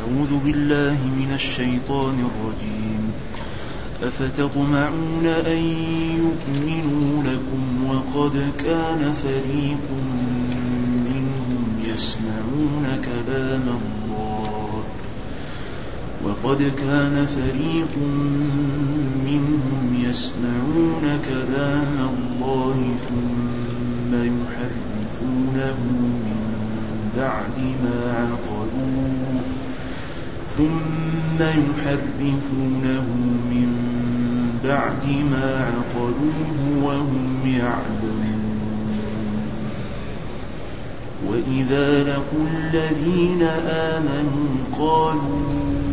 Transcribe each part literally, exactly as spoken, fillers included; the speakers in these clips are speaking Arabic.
أعوذ بالله من الشيطان الرجيم. أفتطمعون أن يؤمنوا لكم وقد كان فريق منهم يسمعون كلام الله وقد كان فريق منهم يسمعون كلام الله ثم يحرفونه من بعد ما عقلوه ثم يحرفونه من بعد ما عقلوه وهم يعلمون. وإذا لقوا الذين آمنوا قالوا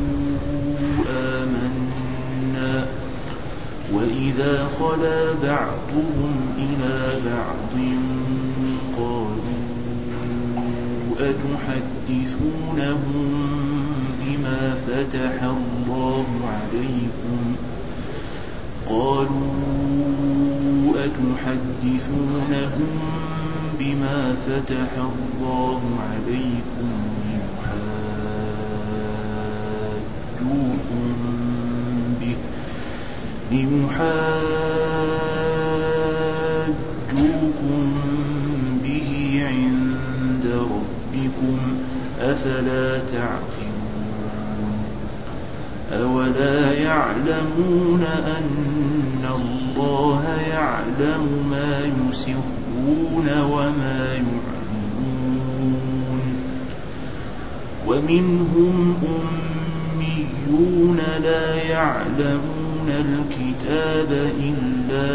آمنا وإذا خلا بعضهم إلى بعض قالوا أتحدثونهم بما فتح الله عليكم قالوا أتحدثونهم بما فتح الله عليكم ليحاجوكم به ليحاجوكم به عند ربكم أفلا تعقلون. أولا يعلمون أن الله يعلم ما يسرون وما يعلنون. ومنهم أميون لا يعلمون الكتاب إلا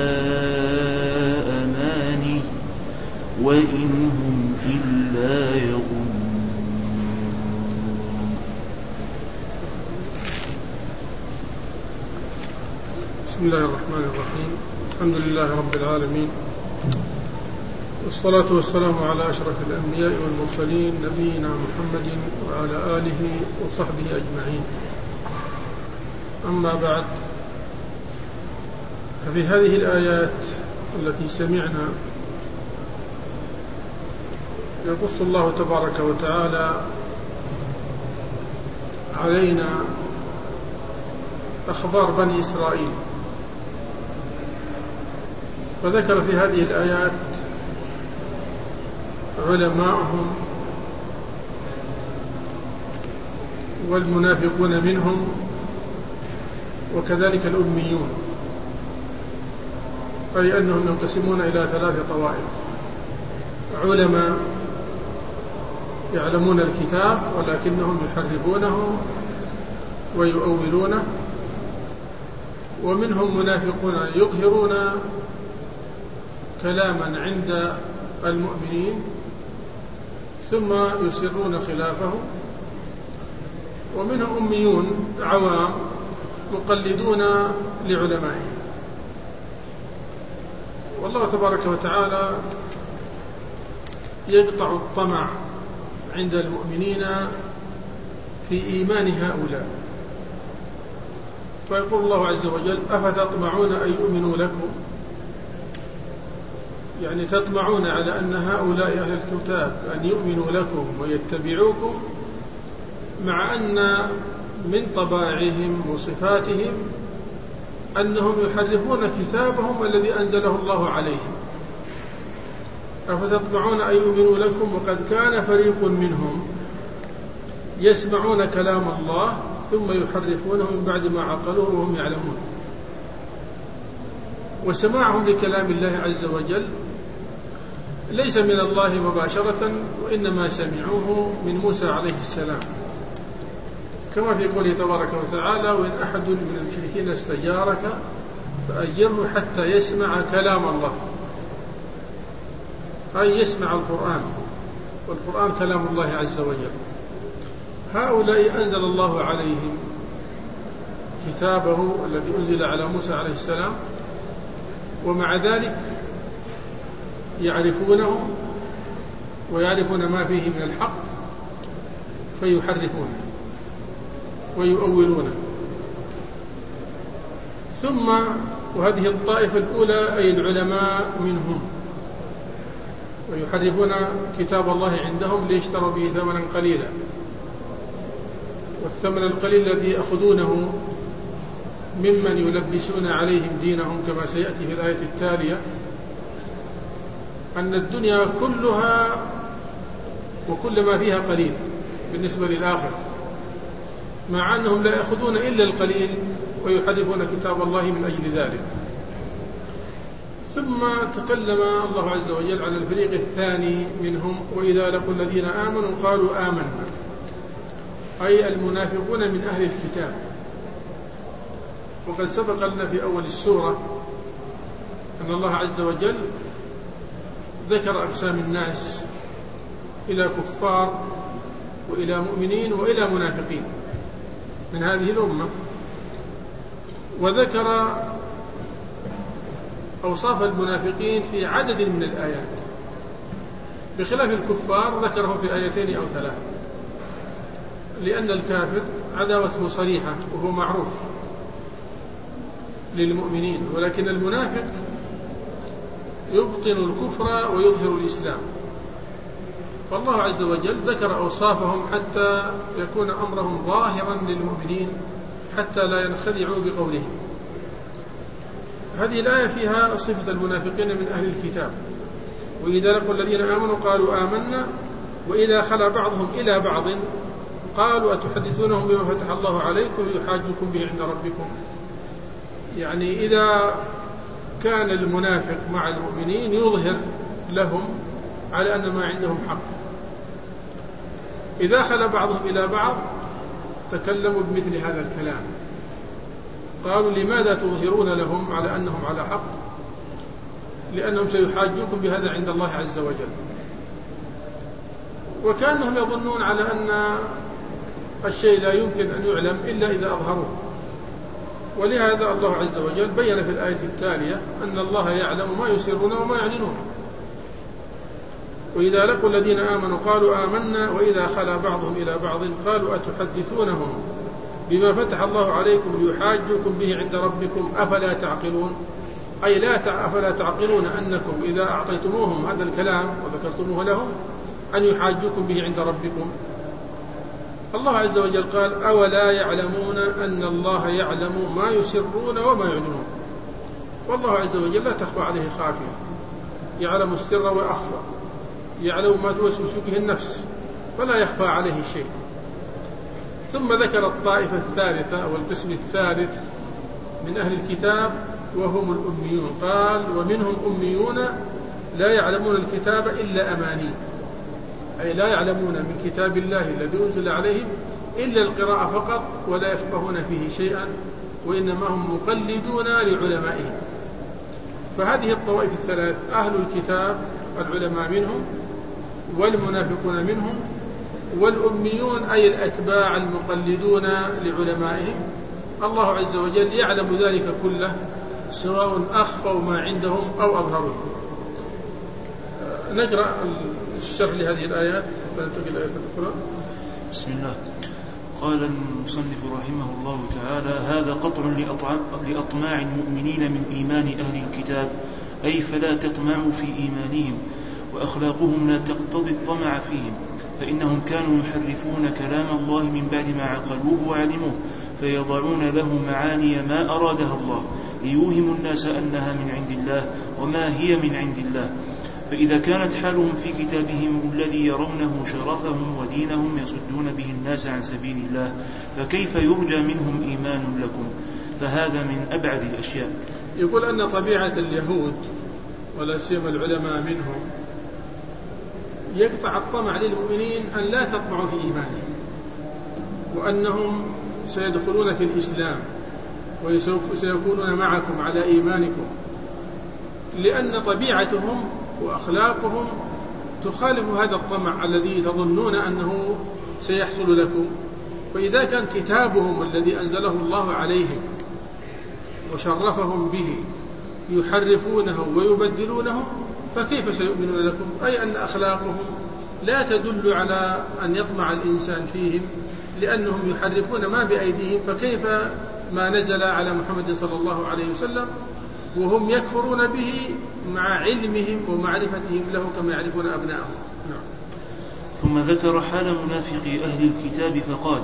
أماني وإن هم إلا يظنون. بسم الله الرحمن الرحيم. الحمد لله رب العالمين، والصلاة والسلام على أشرف الأنبياء والمرسلين نبينا محمد وعلى آله وصحبه أجمعين. أما بعد، ففي هذه الآيات التي سمعنا يقص الله تبارك وتعالى علينا أخبار بني إسرائيل، وذكر في هذه الآيات علماءهم والمنافقون منهم وكذلك الأميون، أي أنهم ينقسمون إلى ثلاث طوائف: علماء يعلمون الكتاب ولكنهم يحرفونه ويؤولونه، ومنهم منافقون يظهرون كلاما عند المؤمنين ثم يسرون خلافه، ومنهم أميون عوام مقلدون لعلمائهم. والله تبارك وتعالى يقطع الطمع عند المؤمنين في إيمان هؤلاء، فيقول الله عز وجل: أفتطمعون أن يؤمنوا لكم، يعني تطمعون على أن هؤلاء أهل الكتاب أن يؤمنوا لكم ويتبعوكم، مع أن من طبائعهم وصفاتهم أنهم يحرفون كتابهم الذي أنزله الله عليهم. أفتطمعون أن يؤمنوا لكم وقد كان فريق منهم يسمعون كلام الله ثم يحرفونه من بعد ما عقلوه وهم يعلمون. وسماعهم لكلام الله عز وجل ليس من الله مباشرة، وإنما سمعوه من موسى عليه السلام، كما في قوله تبارك وتعالى: وإن أحد من المشركين استجارك فأجره حتى يسمع كلام الله، أي يسمع القرآن، والقرآن كلام الله عز وجل. هؤلاء أنزل الله عليهم كتابه الذي أنزل على موسى عليه السلام، ومع ذلك يعرفونه ويعرفون ما فيه من الحق فيحرفونه ويؤولونه. ثم وهذه الطائفة الأولى أي العلماء منهم، ويحرفون كتاب الله عندهم ليشتروا به ثمنا قليلا. والثمن القليل الذي يأخذونه ممن يلبسون عليهم دينهم كما سيأتي في الآية التالية، أن الدنيا كلها وكل ما فيها قليل بالنسبة للآخرة، مع أنهم لا يأخذون إلا القليل ويحرفون كتاب الله من أجل ذلك. ثم تكلم الله عز وجل عن الفريق الثاني منهم، وإذا لقوا الذين آمنوا قالوا آمنا، أي المنافقون من أهل الكتاب. وقد سبق لنا في أول السورة أن الله عز وجل ذكر أقسام الناس إلى كفار وإلى مؤمنين وإلى منافقين من هذه الأمة، وذكر أوصاف المنافقين في عدد من الآيات، بخلاف الكفار ذكره في آيتين أو ثلاث، لأن الكافر عداوته صريحة وهو معروف للمؤمنين، ولكن المنافق يبطن الكفر ويظهر الإسلام. فالله عز وجل ذكر أوصافهم حتى يكون أمرهم ظاهرا للمؤمنين حتى لا ينخدعوا بقولهم. هذه الآية فيها صفة المنافقين من أهل الكتاب، وإذا لقوا الذين آمنوا قالوا آمنا، وإذا خلا بعضهم إلى بعض قالوا أتحدثونهم بما فتح الله عليكم يحاجكم به عند ربكم. يعني إذا كان المنافق مع المؤمنين يظهر لهم على أن ما عندهم حق، إذا خلا بعضهم إلى بعض تكلموا بمثل هذا الكلام، قالوا لماذا تظهرون لهم على أنهم على حق؟ لأنهم سيحاجوكم بهذا عند الله عز وجل. وكأنهم يظنون على أن الشيء لا يمكن أن يعلم إلا إذا أظهروه، ولهذا الله عز وجل بين في الآية التالية أن الله يعلم ما يسرون وما يعلنون. وإذا لقوا الذين آمنوا قالوا آمنا، وإذا خلا بعضهم إلى بعض قالوا أتحدثونهم بما فتح الله عليكم ليحاجوكم به عند ربكم أفلا تعقلون، أي لا أفلا تعقلون أنكم إذا أعطيتموهم هذا الكلام وذكرتموه لهم أن يحاجوكم به عند ربكم. الله عز وجل قال أولا يعلمون أن الله يعلم ما يسرون وما يعلنون. والله عز وجل لا تخفى عليه خافية، يعلم السر وأخفى، يعلم ما توسوس به النفس، فلا يخفى عليه شيء. ثم ذكر الطائفة الثالثة أو القسم الثالث من أهل الكتاب وهم الأميون، قال ومنهم أميون لا يعلمون الكتاب إلا أماني، أي لا يعلمون من كتاب الله الذي أنزل عليهم إلا القراءة فقط، ولا يفقهون فيه شيئا، وإنما هم مقلدون لعلمائهم. فهذه الطوائف الثلاث، أهل الكتاب العلماء منهم، والمنافقون منهم، والأميون أي الأتباع المقلدون لعلمائهم، الله عز وجل يعلم ذلك كله سواء أخفوا ما عندهم أو أظهروه. نجرأ الشرح لهذه الآيات فننتقل إلى الآية الأخرى. بسم الله. قال المصنف رحمه الله تعالى هذا قطع لأطماع المؤمنين من إيمان أهل الكتاب، أي فلا تطمعوا في إيمانهم، وأخلاقهم لا تقتضي الطمع فيهم، فإنهم كانوا يحرفون كلام الله من بعد ما عقلوه وعلموه، فيضعون له معاني ما أرادها الله ليوهموا الناس أنها من عند الله وما هي من عند الله. فإذا كانت حالهم في كتابهم الذي يرونه شرفهم ودينهم يصدون به الناس عن سبيل الله، فكيف يرجى منهم إيمان لكم؟ فهذا من أبعد الأشياء. يقول أن طبيعة اليهود ولا سيما العلماء منهم يقطع الطمع للمؤمنين أن لا تطمعوا في إيمانهم، وأنهم سيدخلون في الإسلام وسيكونون معكم على إيمانكم، لأن طبيعتهم وأخلاقهم تخالف هذا الطمع الذي تظنون أنه سيحصل لكم. وإذا كان كتابهم الذي أنزله الله عليهم وشرفهم به يحرفونه ويبدلونه، فكيف سيؤمنون لكم؟ أي أن أخلاقهم لا تدل على أن يطمع الإنسان فيهم، لأنهم يحرفون ما بأيديهم، فكيف ما نزل على محمد صلى الله عليه وسلم وهم يكفرون به مع علمهم ومعرفتهم له كما يعرفون أبنائهم. نعم. ثم ذكر حال منافقي أهل الكتاب فقال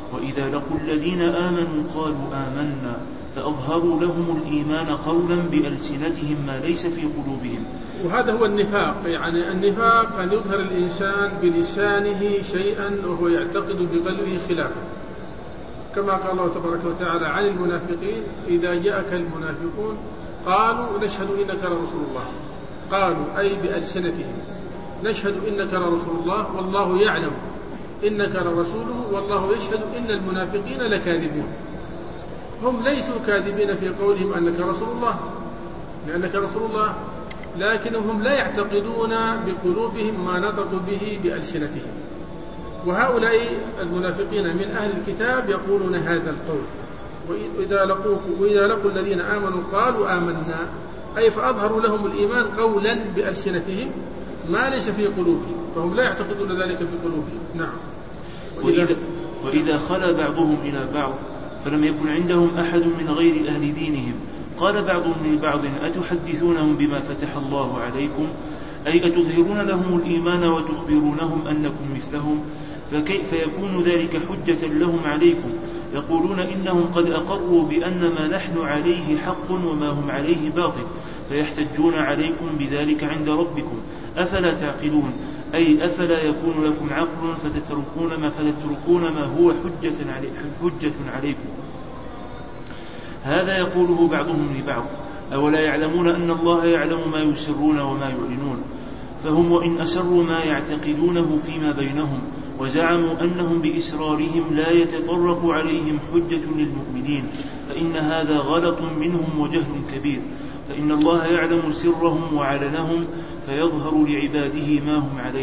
وإذا لقوا الذين آمنوا قالوا آمنا فأظهروا لهم الإيمان قولا بألسنتهم ما ليس في قلوبهم. وهذا هو النفاق، يعني النفاق أن يظهر الإنسان بلسانه شيئا وهو يعتقد بقلبه خلافه، كما قال الله تبارك وتعالى عن المنافقين: إذا جاءك المنافقون قالوا نشهد إنك لرسول الله. قالوا أي بألسنتهم: نشهد إنك لرسول الله والله يعلم إنك لرسوله والله يشهد إن المنافقين لكاذبون. هم ليسوا كاذبين في قولهم أنك رسول الله لأنك رسول الله، لكنهم لا يعتقدون بقلوبهم ما نطقوا به بألسنتهم. وهؤلاء المنافقين من أهل الكتاب يقولون هذا القول: وإذا لقوا, وإذا لقوا الذين آمنوا قالوا آمنا، أي فأظهروا لهم الإيمان قولا بألسنتهم ما ليس في قلوبهم، فهم لا يعتقدون ذلك في قلوبهم. نعم. وإذا, وإذا خلا بعضهم إلى بعض فلم يكن عندهم أحد من غير أهل دينهم قال بعضهم لبعض: أتحدثونهم بما فتح الله عليكم، أي أتظهرون لهم الإيمان وتخبرونهم أنكم مثلهم، فكيف يكون ذلك حجة لهم عليكم؟ يقولون إنهم قد أقروا بأن ما نحن عليه حق وما هم عليه باطل، فيحتجون عليكم بذلك عند ربكم، أفلا تعقلون؟ أي أفلا يكون لكم عقل فتتركون ما, فتتركون ما هو حجة, علي حجة عليكم. هذا يقوله بعضهم لبعض: أولا يعلمون أن الله يعلم ما يسرون وما يعلنون؟ فهم وإن أسروا ما يعتقدونه فيما بينهم وزعموا أنهم بإسرارهم لا يتطرق عليهم حجة للمؤمنين، فإن هذا غلط منهم وجهل كبير، فإن الله يعلم سرهم وعلنهم فيظهر لعباده ما هم عليه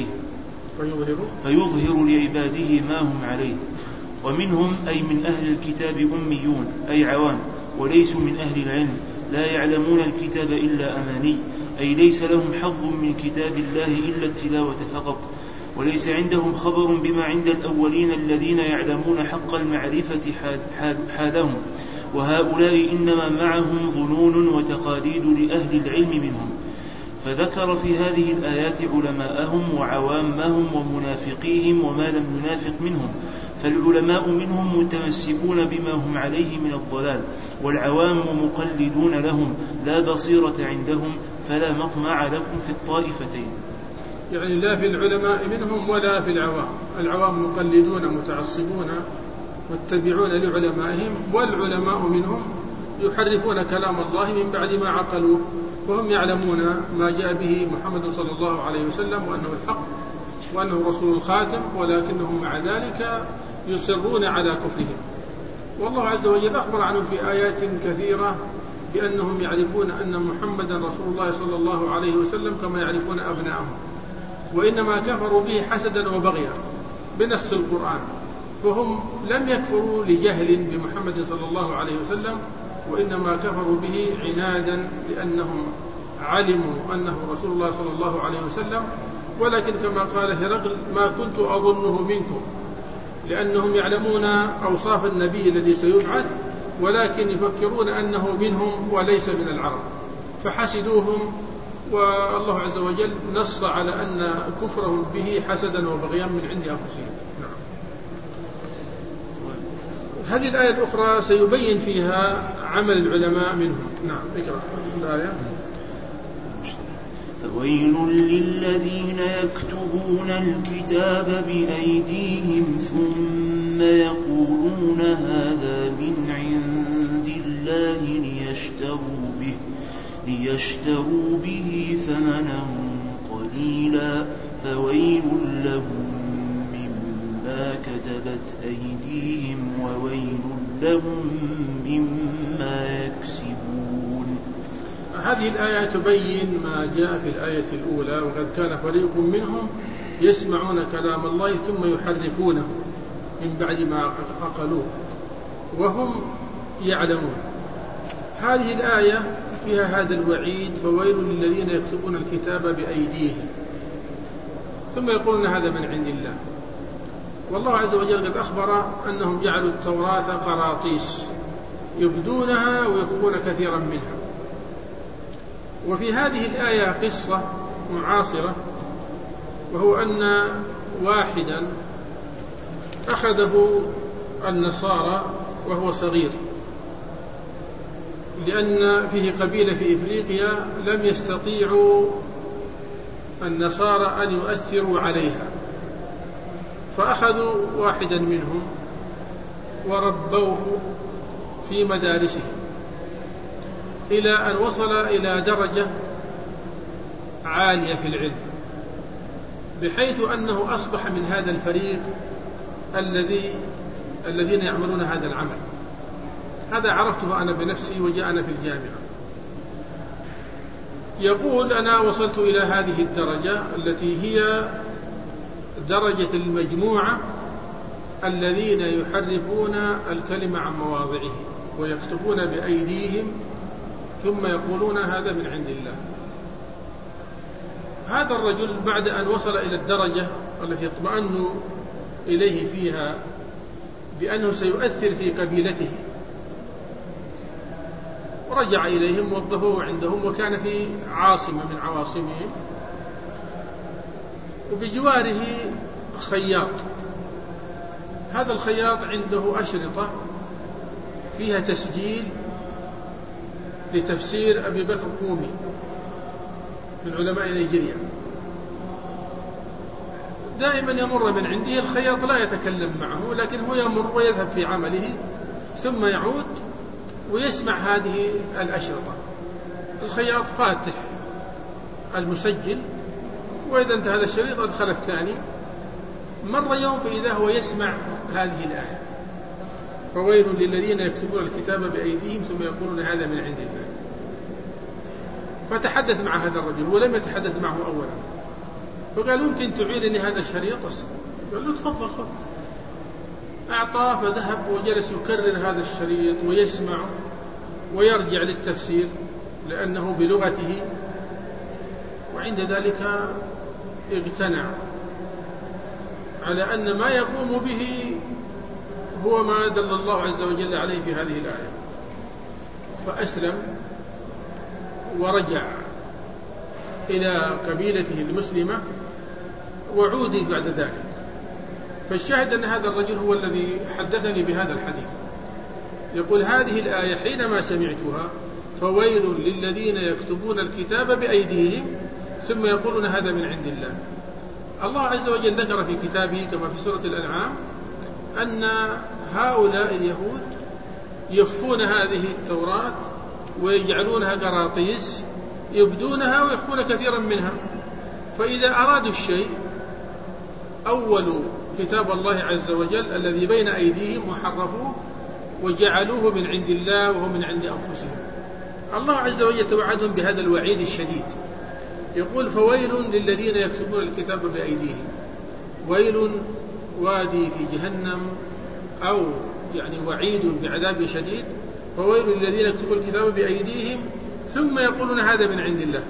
فيظهر لعباده ما هم عليه. ومنهم أي من أهل الكتاب أميون أي عوام، وليسوا من أهل العلم، لا يعلمون الكتاب إلا أماني، أي ليس لهم حظ من كتاب الله إلا التلاوة فقط، وليس عندهم خبر بما عند الأولين الذين يعلمون حق المعرفة حالهم، وهؤلاء إنما معهم ظنون وتقاليد لأهل العلم منهم. فذكر في هذه الآيات علماءهم وعوامهم ومنافقيهم وما لم ينافق منهم، فالعلماء منهم متمسكون بما هم عليه من الضلال، والعوام مقلدون لهم لا بصيرة عندهم، فلا مطمع لكم في الطائفتين. يعني لا في العلماء منهم ولا في العوام، العوام مقلدون متعصبون متبعون لعلمائهم، والعلماء منهم يحرفون كلام الله من بعد ما عقلوه، وهم يعلمون ما جاء به محمد صلى الله عليه وسلم وأنه الحق وأنه رسول الخاتم، ولكنهم مع ذلك يصرون على كفرهم. والله عز وجل أخبر عنه في آيات كثيرة بأنهم يعرفون أن محمدا رسول الله صلى الله عليه وسلم كما يعرفون أبنائهم، وإنما كفروا به حسدا وبغيا بنص القرآن، فهم لم يكفروا لجهل بمحمد صلى الله عليه وسلم، وإنما كفروا به عنادا لأنهم علموا أنه رسول الله صلى الله عليه وسلم. ولكن كما قال هرقل: ما كنت أظنه منكم، لأنهم يعلمون أوصاف النبي الذي سيبعث، ولكن يفكرون أنه منهم وليس من العرب، فحسدوهم، والله عز وجل نص على أن كفرهم به حسدا وبغيا من عند أنفسهم. نعم. هذه الآية الأخرى سيبين فيها عمل العلماء منهم. نعم. اقرأ الآية. فويل للذين يكتبون الكتاب بأيديهم ثم يقولون هذا من عند الله ليشتروا به, ليشتروا به ثمنا قليلا فويل لهم مما كتبت أيديهم وويل لهم مما يكسبون. هذه الآية تبين ما جاء في الآية الأولى: وقد كان فريق منهم يسمعون كلام الله ثم يحرفونه من بعد ما عقلوه وهم يعلمون. هذه الآية فيها هذا الوعيد: فويل للذين يكتبون الكتاب بأيديهم ثم يقولون هذا من عند الله. والله عز وجل قد أخبر أنهم جعلوا التوراة قراطيس يبدونها ويخفون كثيرا منها. وفي هذه الآية قصة معاصرة، وهو أن واحدا أخذه النصارى وهو صغير، لأن فيه قبيلة في إفريقيا لم يستطيعوا النصارى أن يؤثروا عليها، فأخذوا واحدا منهم وربوه في مدارسهم إلى أن وصل إلى درجة عالية في العلم، بحيث أنه أصبح من هذا الفريق الذي الذين يعملون هذا العمل. هذا عرفته أنا بنفسي وجاءنا في الجامعة. يقول: أنا وصلت إلى هذه الدرجة التي هي درجة المجموعة الذين يحرفون الكلمة عن مواضعه ويكتبون بأيديهم ثم يقولون هذا من عند الله. هذا الرجل بعد أن وصل إلى الدرجة التي اطمأنوا إليه فيها بأنه سيؤثر في قبيلته، ورجع إليهم وظفوه عندهم، وكان في عاصمة من عواصمهم، وبجواره خياط. هذا الخياط عنده أشرطة فيها تسجيل لتفسير أبي بكر كومي من علماء نيجيريا. دائما يمر من عنده الخياط، لا يتكلم معه، لكن هو يمر ويذهب في عمله، ثم يعود ويسمع هذه الأشرطة. الخياط فاتح المسجل، وإذا انتهى هذا الشريط أدخل الثاني. مر يوم فإذا هو يسمع هذه الآية: فويل للذين يكتبون الكتاب بأيديهم ثم يقولون هذا من عند الله. فتحدث مع هذا الرجل ولم يتحدث معه أولا، فقال: يمكن تعيرني هذا الشريط؟ قال له: تفضل خذ. أعطاه، فذهب وجلس يكرر هذا الشريط ويسمع ويرجع للتفسير لأنه بلغته، وعند ذلك اقتنع على أن ما يقوم به هو ما دل الله عز وجل عليه في هذه الآية، فأسلم ورجع إلى قبيلته المسلمة وعودي بعد ذلك. فالشاهد أن هذا الرجل هو الذي حدثني بهذا الحديث. يقول: هذه الآية حينما سمعتها: فويل للذين يكتبون الكتاب بأيديهم ثم يقولون هذا من عند الله. الله عز وجل ذكر في كتابه كما في سورة الأنعام أن هؤلاء اليهود يخفون هذه التوراة ويجعلونها قراطيس يبدونها ويخفون كثيرا منها، فإذا أرادوا الشيء أولوا كتاب الله عز وجل الذي بين أيديهم وحرفوه وجعلوه من عند الله وهو من عند أنفسهم. الله عز وجل توعدهم بهذا الوعيد الشديد. يقول: فويل للذين يكتبون الكتاب بأيديهم. ويل وادي في جهنم، أو يعني وعيد بعذاب شديد. فويل للذين يكتبون الكتاب بأيديهم ثم يقولون هذا من عند الله.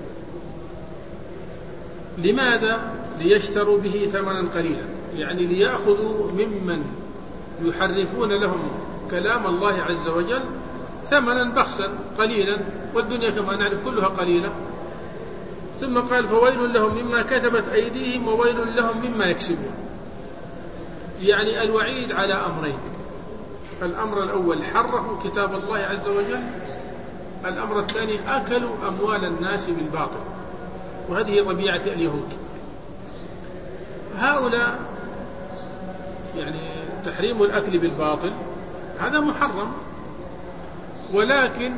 لماذا؟ ليشتروا به ثمنا قليلا، يعني ليأخذوا ممن يحرفون لهم كلام الله عز وجل ثمنا بخسا قليلا، والدنيا كما نعرف كلها قليلة. ثم قال: فويل لهم مما كتبت أيديهم وويل لهم مما يكسبون. يعني الوعيد على أمرين: الأمر الأول حرفوا كتاب الله عز وجل، الأمر الثاني أكلوا أموال الناس بالباطل، وهذه طبيعة اليهود. هؤلاء يعني تحريم الأكل بالباطل هذا محرم، ولكن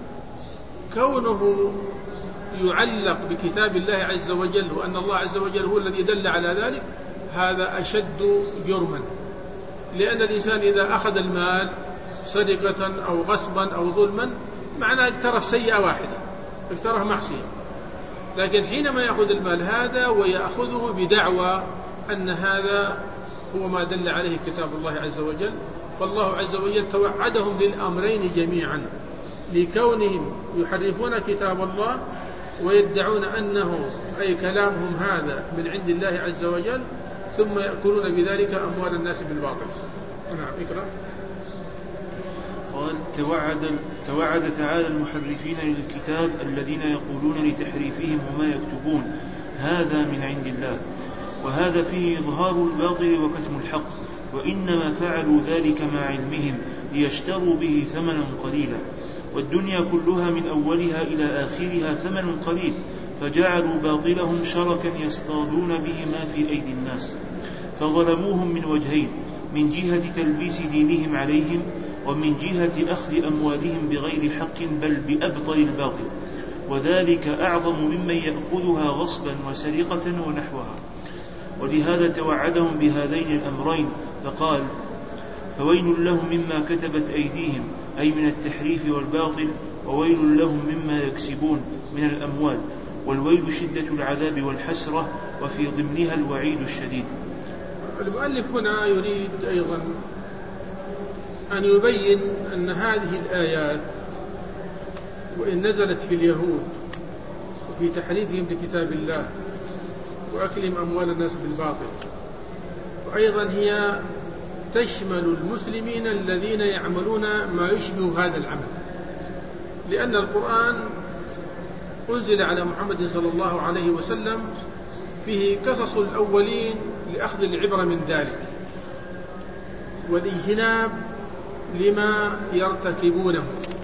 كونه يعلق بكتاب الله عز وجل وأن الله عز وجل هو الذي دل على ذلك هذا أشد جرما، لأن الإنسان إذا أخذ المال سرقة أو غصبا أو ظلما معناه اقترف سيئة واحدة، اقترف معصية. لكن حينما يأخذ المال هذا ويأخذه بدعوى أن هذا هو ما دل عليه كتاب الله عز وجل، فالله عز وجل توعدهم للأمرين جميعا، لكونهم يحرفون كتاب الله ويدعون أنه أي كلامهم هذا من عند الله عز وجل، ثم يأكلون بذلك أموال الناس بالباطل. نعم اقرأ. قال: توعد, توعد تعالى المحرفين للكتاب الذين يقولون لتحريفهم وما يكتبون هذا من عند الله، وهذا فيه إظهار الباطل وكتم الحق، وإنما فعلوا ذلك مع علمهم ليشتروا به ثمنا قليلا، والدنيا كلها من أولها إلى آخرها ثمن قليل، فجعلوا باطلهم شركا يصطادون به ما في أيدي الناس، فظلموهم من وجهين: من جهة تلبيس دينهم عليهم، ومن جهة أخذ أموالهم بغير حق بل بأبطل الباطل، وذلك أعظم ممن يأخذها غصبا وسرقة ونحوها. ولهذا توعدهم بهذين الأمرين فقال: فويل لهم مما كتبت أيديهم، أي من التحريف والباطل، وويل لهم مما يكسبون من الأموال، والويل شدة العذاب والحسرة، وفي ضمنها الوعيد الشديد. المؤلف هنا يريد أيضا أن يبين أن هذه الآيات وإن نزلت في اليهود وفي تحريفهم لكتاب الله وأكلهم أموال الناس بالباطل، وأيضا هي تشمل المسلمين الذين يعملون ما يشبه هذا العمل، لأن القرآن أنزل على محمد صلى الله عليه وسلم فيه قصص الأولين لأخذ العبرة من ذلك والاجتناب لما يرتكبونه.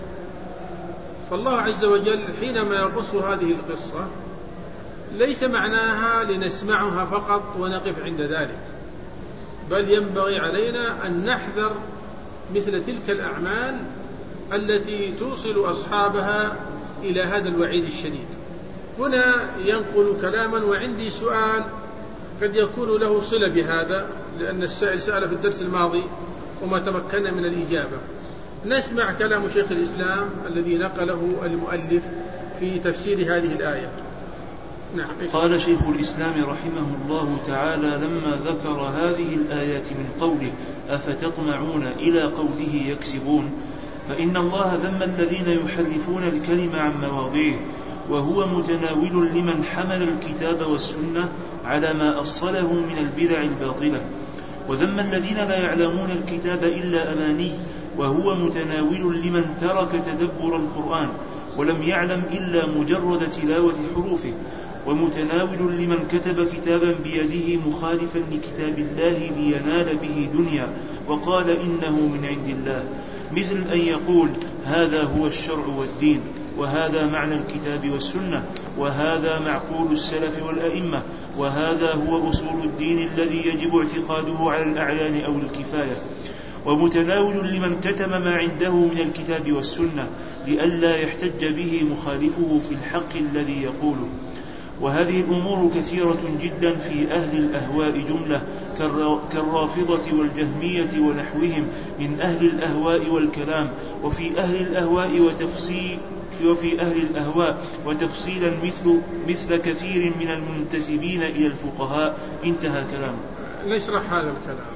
فالله عز وجل حينما يقص هذه القصة ليس معناها لنسمعها فقط ونقف عند ذلك، بل ينبغي علينا أن نحذر مثل تلك الأعمال التي توصل أصحابها إلى هذا الوعيد الشديد. هنا ينقل كلاما، وعندي سؤال قد يكون له صلة بهذا، لأن السائل سأل في الدرس الماضي وما تمكنا من الإجابة. نسمع كلام شيخ الإسلام الذي نقله المؤلف في تفسير هذه الآية. نعم. قال شيخ الإسلام رحمه الله تعالى لما ذكر هذه الآيات من قوله: أفتطمعون إلى قوله يكسبون، فإن الله ذم الذين يحرفون الكلم عن مواضعه، وهو متناول لمن حمل الكتاب والسنة على ما أصله من البدع الباطلة، وذم الذين لا يعلمون الكتاب إلا أماني، وهو متناول لمن ترك تدبر القرآن ولم يعلم إلا مجرد تلاوة حروفه، ومتناول لمن كتب كتابا بيده مخالفا لكتاب الله لينال به دنيا وقال إنه من عند الله، مثل أن يقول: هذا هو الشرع والدين، وهذا معنى الكتاب والسنة، وهذا معقول السلف والأئمة، وهذا هو أصول الدين الذي يجب اعتقاده على الأعيان أو الكفاية. ومتناول لمن كتم ما عنده من الكتاب والسنة لئلا يحتج به مخالفه في الحق الذي يقوله. وهذه الأمور كثيرة جدا في أهل الأهواء جملة، كالرافضة والجهمية ونحوهم من أهل الأهواء والكلام، وفي أهل الأهواء وتفصيل وفي أهل الأهواء وتفصيلا مثل, مثل كثير من المنتسبين إلى الفقهاء. انتهى كلامه. نشرح هذا الكلام.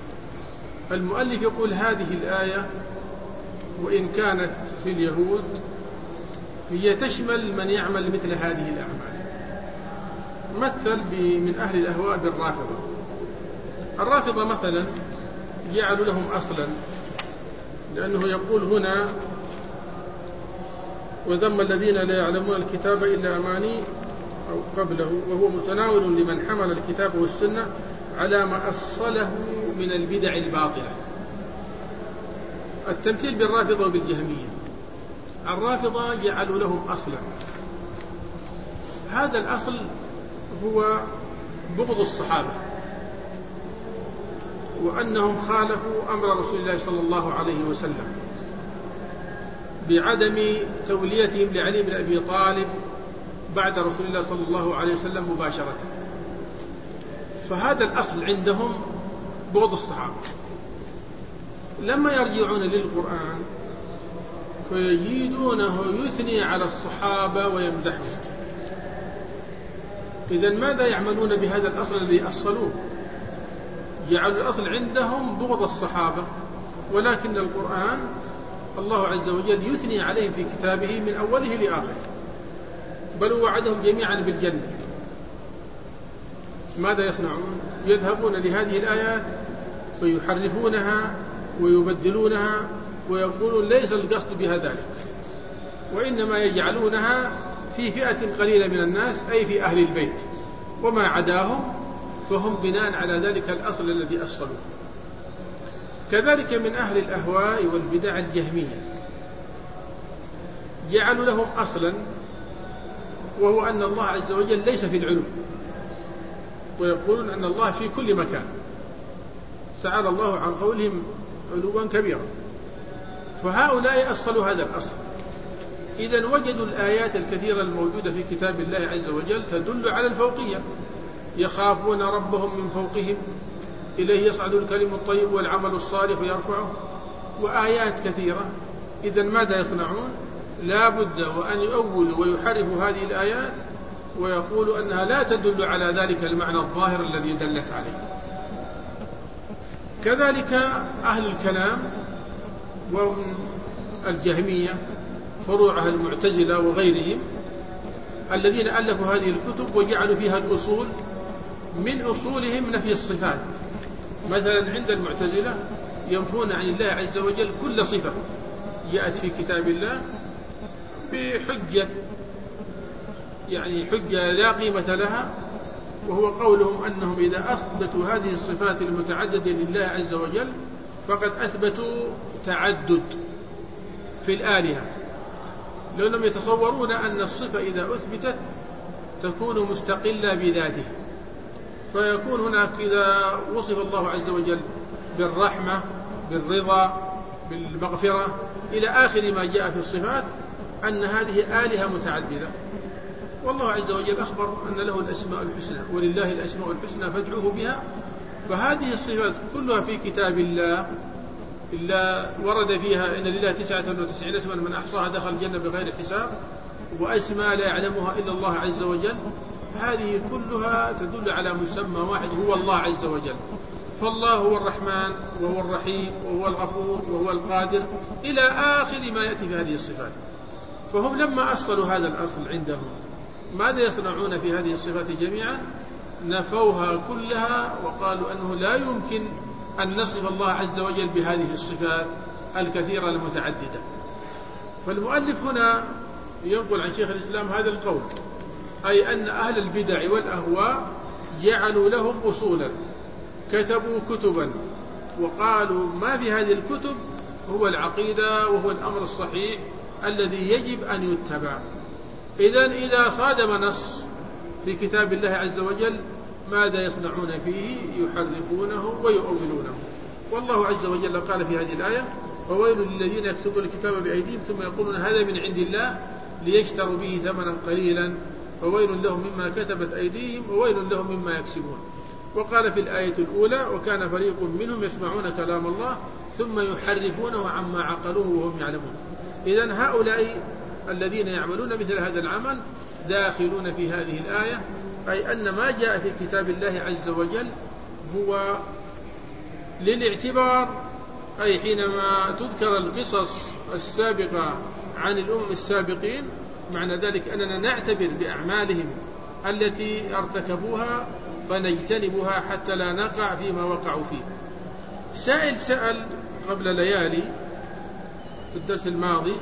المؤلف يقول: هذه الآية وإن كانت في اليهود هي تشمل من يعمل مثل هذه الأعمال. مثل من أهل الأهواء بالرافضة. الرافضة مثلا جعلوا لهم أصلا، لأنه يقول هنا: وذم الذين لا يعلمون الكتاب إلا أماني أو قبله، وهو متناول لمن حمل الكتاب والسنة على ما أصله من البدع الباطلة. التمثيل بالرافضة وبالجهمية. الرافضة جعلوا لهم أصلا، هذا الأصل هو بغض الصحابة، وأنهم خالفوا أمر رسول الله صلى الله عليه وسلم بعدم توليتهم لعلي بن أبي طالب بعد رسول الله صلى الله عليه وسلم مباشرة. فهذا الأصل عندهم بغض الصحابة. لما يرجعون للقرآن فيجدونه يثني على الصحابة ويمدحهم. إذن ماذا يعملون بهذا الأصل الذي أصلوه؟ جعلوا الأصل عندهم بغض الصحابة، ولكن القرآن الله عز وجل يثني عليهم في كتابه من أوله لآخره، بل وعدهم جميعا بالجنة. ماذا يصنعون؟ يذهبون لهذه الآيات ويحرفونها ويبدلونها ويقولون ليس القصد بها ذلك، وإنما يجعلونها في فئة قليلة من الناس، أي في أهل البيت، وما عداهم فهم بناء على ذلك الأصل الذي أصلوه. كذلك من أهل الأهواء والبدع الجهمية، جعلوا لهم أصلا وهو أن الله عز وجل ليس في العلو، ويقولون أن الله في كل مكان، تعالى الله عن قولهم علوا كبيرا. فهؤلاء أصلوا هذا الأصل، إذن وجدوا الآيات الكثيرة الموجودة في كتاب الله عز وجل تدل على الفوقية، يخافون ربهم من فوقهم، إليه يصعد الكلم الطيب والعمل الصالح يرفعه، وآيات كثيرة. إذن ماذا يصنعون؟ لا بد وأن يؤولوا ويحرفوا هذه الآيات ويقولوا أنها لا تدل على ذلك المعنى الظاهر الذي دلت عليه. كذلك أهل الكلام ومن الجهمية فروعها المعتزلة وغيرهم الذين ألفوا هذه الكتب وجعلوا فيها الأصول، من أصولهم نفي الصفات. مثلا عند المعتزلة ينفون عن الله عز وجل كل صفة جاءت في كتاب الله بحجة، يعني حجة لا قيمة لها، وهو قولهم أنهم إذا أثبتوا هذه الصفات المتعددة لله عز وجل فقد أثبتوا تعدد في الآلهة، لأنهم يتصورون أن الصفة إذا أثبتت تكون مستقلة بذاته، فيكون هناك إذا وصف الله عز وجل بالرحمة بالرضا بالمغفرة إلى آخر ما جاء في الصفات أن هذه آلهة متعددة، والله عز وجل أخبر أن له الأسماء الحسنى ولله الأسماء الحسنى فادعوه بها. فهذه الصفات كلها في كتاب الله إلا ورد فيها إن لله تسعة وتسعين اسما من أحصاها دخل الجنة بغير حساب، وأسماء لا يعلمها إلا الله عز وجل. هذه كلها تدل على مسمى واحد هو الله عز وجل. فالله هو الرحمن وهو الرحيم وهو الغفور وهو القادر إلى آخر ما يأتي في هذه الصفات. فهم لما أصلوا هذا الأصل عندهم ماذا يصنعون في هذه الصفات جميعا؟ نفوها كلها وقالوا أنه لا يمكن أن نصف الله عز وجل بهذه الصفات الكثيرة المتعددة. فالمؤلف هنا ينقل عن شيخ الإسلام هذا القول، أي أن أهل البدع والأهواء جعلوا لهم أصولا، كتبوا كتبا وقالوا ما في هذه الكتب هو العقيدة وهو الأمر الصحيح الذي يجب أن يتبع. إذن إذا صادم نص في كتاب الله عز وجل ماذا يصنعون فيه؟ يحرفونه ويؤولونه. والله عز وجل قال في هذه الآية: وويل للذين يكتبون الكتاب بأيديهم ثم يقولون هذا من عند الله ليشتروا به ثمنا قليلا وويل لهم مما كتبت أيديهم وويل لهم مما يكسبون. وقال في الآية الأولى: وكان فريق منهم يسمعون كلام الله ثم يحرفونه عما عقلوه وهم يعلمون. إذن هؤلاء الذين يعملون مثل هذا العمل داخلون في هذه الآية، أي أن ما جاء في كتاب الله عز وجل هو للاعتبار، أي حينما تذكر القصص السابقة عن الأمم السابقين معنى ذلك أننا نعتبر بأعمالهم التي ارتكبوها فنجتنبها حتى لا نقع فيما وقعوا فيه. سائل سأل قبل ليالي في الدرس الماضي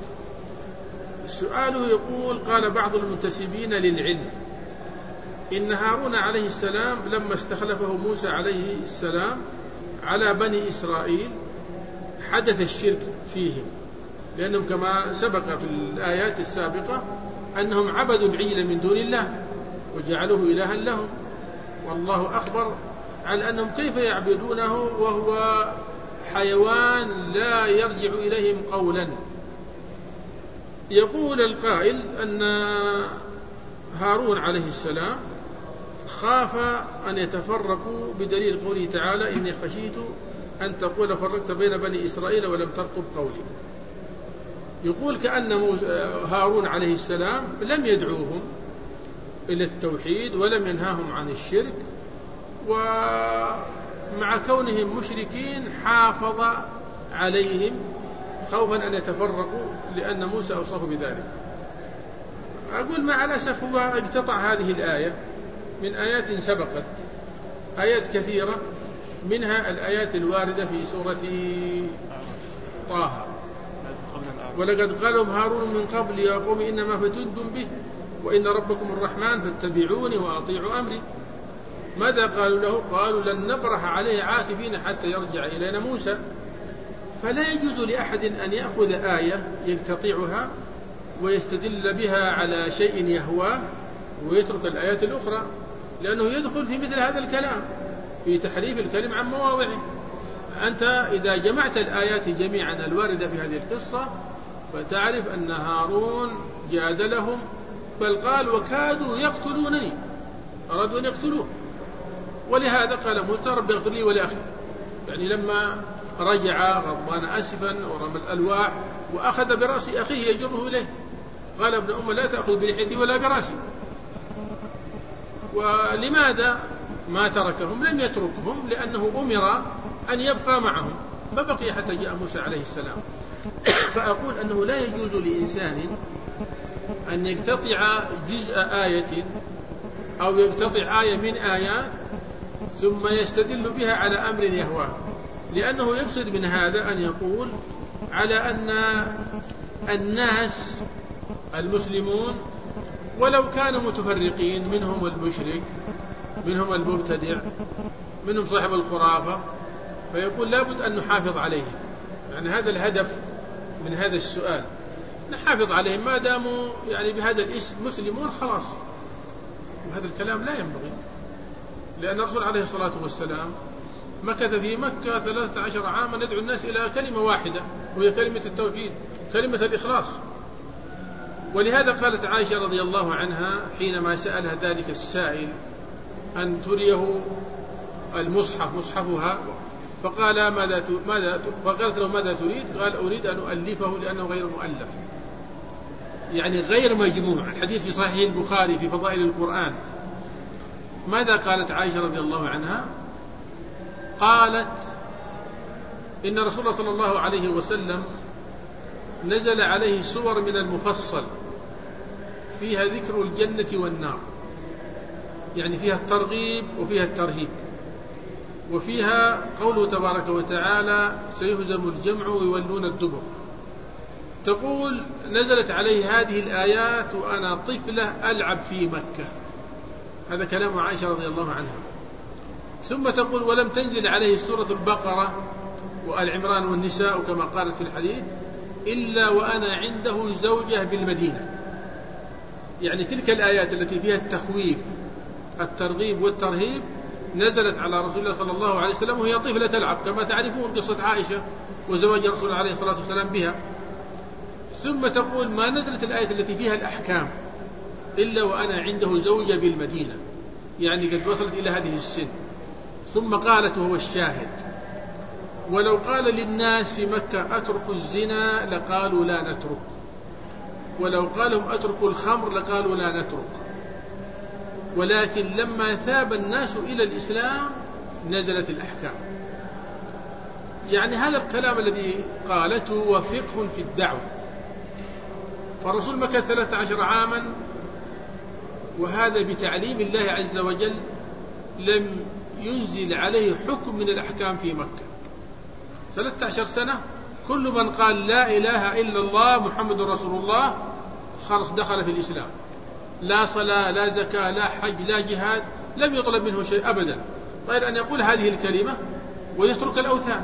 سؤاله يقول: قال بعض المنتسبين للعلم إن هارون عليه السلام لما استخلفه موسى عليه السلام على بني إسرائيل حدث الشرك فيهم، لأنهم كما سبق في الآيات السابقة أنهم عبدوا العجل من دون الله وجعلوه إلها لهم، والله أخبر على أنهم كيف يعبدونه وهو حيوان لا يرجع إليهم قولا. يقول القائل أن هارون عليه السلام خاف أن يتفرقوا بدليل قوله تعالى: إني خشيت أن تقول فرقت بين بني إسرائيل ولم ترقب قولي. يقول كأن هارون عليه السلام لم يدعوهم إلى التوحيد ولم ينهاهم عن الشرك، ومع كونهم مشركين حافظ عليهم خوفا أن يتفرقوا لأن موسى أوصاه بذلك. أقول مع الأسف هو اقتطع هذه الآية من آيات سبقت، آيات كثيرة منها الآيات الواردة في سورة طه: ولقد قالهم هارون من قبل يا قوم إنما فتنتم به وإن ربكم الرحمن فاتبعوني وأطيعوا أمري. ماذا قالوا له؟ قالوا لن نبرح عليه عاكفين حتى يرجع إلينا موسى. فلا يجوز لأحد أن يأخذ آية يقتطعها ويستدل بها على شيء يهواه ويترك الآيات الأخرى، لأنه يدخل في مثل هذا الكلام في تحريف الكلم عن مواضعه. أنت إذا جمعت الآيات جميعا الواردة في هذه القصة فتعرف أن هارون جادلهم، بل قال وكادوا يقتلونني، أرادوا أن يقتلوه. ولهذا قال موسى رب اغفر لي ولأخي، يعني لما رجع غضبان أسفا ورمى الألواح وأخذ برأس أخيه يجره إليه، قال ابن أم لا تأخذ بلحيتي ولا برأسي. ولماذا ما تركهم؟ لم يتركهم لأنه أمر أن يبقى معهم، فبقي حتى جاء موسى عليه السلام. فأقول أنه لا يجوز لإنسان أن يقتطع جزء آية أو يقتطع آية من آيات ثم يستدل بها على أمر يهواه، لأنه يقصد من هذا أن يقول على أن الناس المسلمون ولو كانوا متفرقين، منهم المشرك، منهم المبتدع، منهم صاحب الخرافة، فيقول لابد أن نحافظ عليهم. يعني هذا الهدف من هذا السؤال، نحافظ عليهم ما داموا يعني بهذا الاسم مسلمون خلاص. وهذا الكلام لا ينبغي، لأن الرسول عليه الصلاة والسلام مكث في مكة ثلاثة عشر عاما يدعو الناس إلى كلمة واحدة وهي كلمة التوحيد، كلمة الإخلاص. ولهذا قالت عائشة رضي الله عنها حينما سألها ذلك السائل أن تريه المصحف مصحفها، فقال ماذا ماذا فقالت له ماذا تريد؟ قال أريد أن أؤلفه لأنه غير مؤلف، يعني غير مجموع. الحديث في صحيح البخاري في فضائل القرآن. ماذا قالت عائشة رضي الله عنها؟ قالت إن رسول الله صلى الله عليه وسلم نزل عليه سور من المفصل فيها ذكر الجنة والنار، يعني فيها الترغيب وفيها الترهيب، وفيها قوله تبارك وتعالى سيهزم الجمع ويولون الدبر. تقول نزلت عليه هذه الآيات وأنا طفلة ألعب في مكة. هذا كلام عائشة رضي الله عنها. ثم تقول ولم تنزل عليه سورة البقرة وآل عمران والنساء كما قالت في الحديث إلا وأنا عنده زوجة بالمدينة. يعني تلك الآيات التي فيها التخويف الترغيب والترهيب نزلت على رسول الله صلى الله عليه وسلم وهي طفلة تلعب، كما تعرفون قصة عائشة وزواج رسول الله عليه الصلاة والسلام بها. ثم تقول ما نزلت الآية التي فيها الأحكام إلا وأنا عنده زوجة بالمدينة، يعني قد وصلت إلى هذه السن. ثم قالت وهو الشاهد ولو قال للناس في مكة أتركوا الزنا لقالوا لا نترك، ولو قالوا أتركوا الخمر لقالوا لا نترك، ولكن لما ثاب الناس إلى الإسلام نزلت الأحكام. يعني هذا الكلام الذي قالته وفقه في الدعوة. فالرسول مكث ثلاثة عشر عاما وهذا بتعليم الله عز وجل، لم ينزل عليه حكم من الأحكام في مكة. ثلاثة عشر سنة كل من قال لا إله إلا الله محمد رسول الله خلص دخل في الإسلام، لا صلاة لا زكاة لا حج لا جهاد، لم يطلب منه شيء أبدا غير أن يقول هذه الكلمة ويترك الأوثان.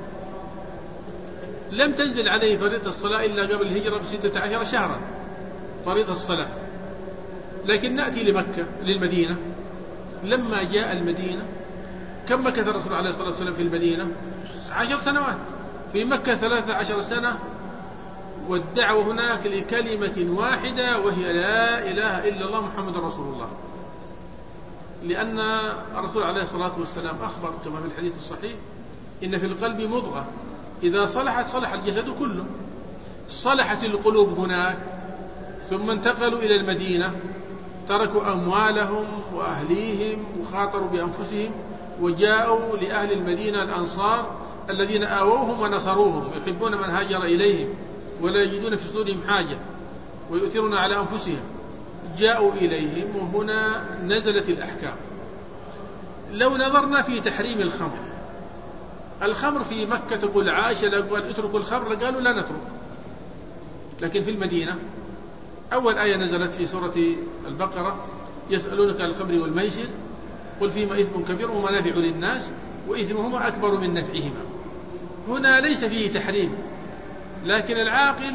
لم تنزل عليه فريضة الصلاة إلا قبل الهجرة بستة عشر شهرا فريضة الصلاة. لكن نأتي لمكة للمدينة. لما جاء المدينة كم مكث الرسول عليه الصلاة والسلام في المدينة؟ عشر سنوات. في مكة ثلاثة عشر سنة، والدعوة هناك لكلمة واحدة وهي لا إله إلا الله محمد رسول الله. لأن الرسول عليه الصلاة والسلام أخبر كما في الحديث الصحيح إن في القلب مضغة إذا صلحت صلح الجسد كله. صلحت القلوب هناك، ثم انتقلوا إلى المدينة، تركوا أموالهم وأهليهم وخاطروا بأنفسهم وجاءوا لأهل المدينة الأنصار الذين آووهم ونصروهم، يحبون من هاجر إليهم ولا يجدون في صدورهم حاجة ويؤثرون على أنفسهم. جاءوا إليهم وهنا نزلت الأحكام. لو نظرنا في تحريم الخمر، الخمر في مكة تقول عائشة لو قال اتركوا الخمر قالوا لا نترك، لكن في المدينة أول آية نزلت في سورة البقرة يسألونك عن الخمر والميسر قل فيهما إثم كبير ومنافع للناس وإثمهما أكبر من نفعهما. هنا ليس فيه تحريم، لكن العاقل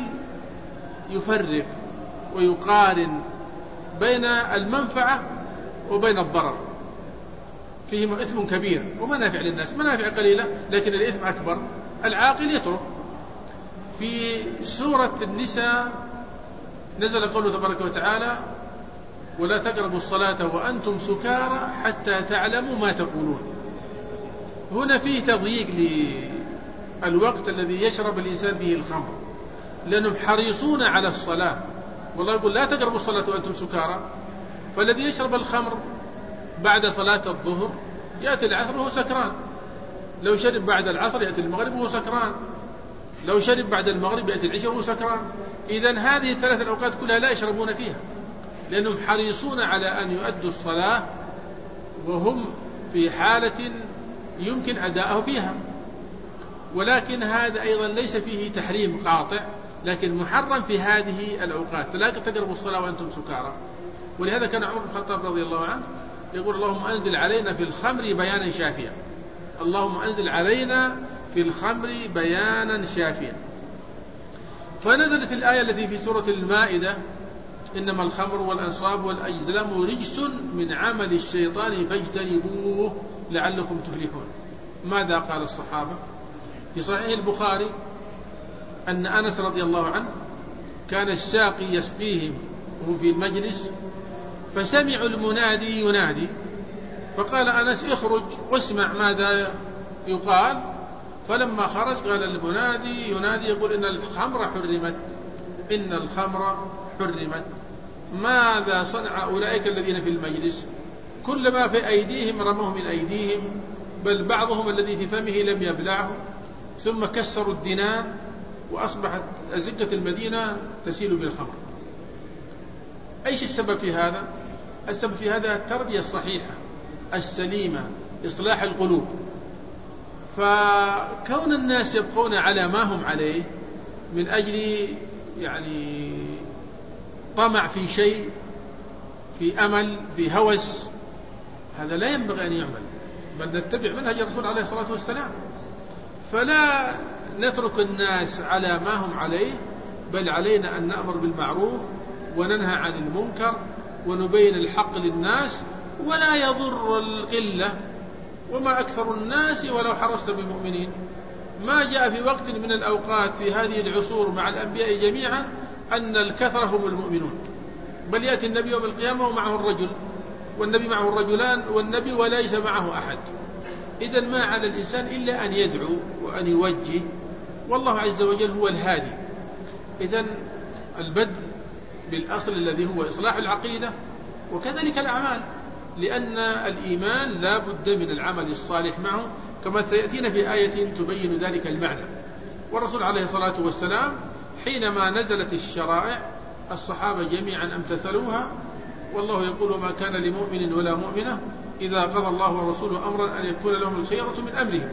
يفرق ويقارن بين المنفعة وبين الضرر. فيهما إثم كبير ومنافع للناس، منافع قليلة لكن الإثم أكبر، العاقل يترك. في سورة النساء نزل قوله تبارك وتعالى: ولا تقربوا الصلاة وأنتم سكارى حتى تعلموا ما تقولون. هنا فيه تضييق للوقت الذي يشرب الإنسان فيه الخمر، لأنهم حريصون على الصلاة، والله يقول لا تقربوا الصلاة وأنتم سكارى. فالذي يشرب الخمر بعد صلاة الظهر يأتي العصر وهو سكران، لو شرب بعد العصر يأتي المغرب وهو سكران، لو شرب بعد المغرب يأتي العشاء وهو سكران. إذن هذه الثلاث الأوقات كلها لا يشربون فيها، لأنهم حريصون على أن يؤدوا الصلاة وهم في حالة يمكن أداءه فيها. ولكن هذا أيضا ليس فيه تحريم قاطع، لكن محرم في هذه الأوقات، لا تقربوا الصلاة وأنتم سكارى. ولهذا كان عمر بن الخطاب رضي الله عنه يقول: اللهم أنزل علينا في الخمر بيانا شافيا، اللهم أنزل علينا في الخمر بيانا شافيا. فنزلت الآية التي في سورة المائدة: إنما الخمر والأنصاب والأزلام رجس من عمل الشيطان فاجتنبوه لعلكم تفلحون. ماذا قال الصحابة؟ في صحيح البخاري أن أنس رضي الله عنه كان الساقي يسقيهم وهم في المجلس، فسمعوا المنادي ينادي، فقال أنس: اخرج واسمع ماذا يقال. فلما خرج قال المنادي ينادي يقول: إن الخمر حرمت، إن الخمر حرمت. ماذا صنع أولئك الذين في المجلس؟ كل ما في أيديهم رموه من أيديهم، بل بعضهم الذي في فمه لم يبلعه، ثم كسروا الدنان وأصبحت أزقة المدينة تسيل بالخمر. أيش السبب في هذا؟ السبب في هذا التربية الصحيحة السليمة، إصلاح القلوب. فكون الناس يبقون على ما هم عليه من أجل يعني طمع في شيء، في أمل، في هوس، هذا لا ينبغي أن يعمل، بل نتبع منهج الرسول عليه الصلاة والسلام. فلا نترك الناس على ما هم عليه، بل علينا أن نأمر بالمعروف وننهى عن المنكر ونبين الحق للناس، ولا يضر القلة، وما أكثر الناس ولو حرصت بمؤمنين. ما جاء في وقت من الأوقات في هذه العصور مع الأنبياء جميعا أن الكثرة هم المؤمنون، بل يأتي النبي يوم القيامة ومعه الرجل، والنبي معه الرجلان، والنبي وليس معه أحد. إذن ما على الإنسان إلا أن يدعو وأن يوجه، والله عز وجل هو الهادي. إذن البدء بالأصل الذي هو إصلاح العقيدة، وكذلك الأعمال، لأن الإيمان لا بد من العمل الصالح معه، كما سيأتينا في آية تبين ذلك المعنى. والرسول عليه الصلاة والسلام حينما نزلت الشرائع الصحابة جميعا امتثلوها، والله يقول: وما كان لمؤمن ولا مؤمنة إذا قضى الله ورسوله أمرا أن يكون لهم الخيرة من أمرهم.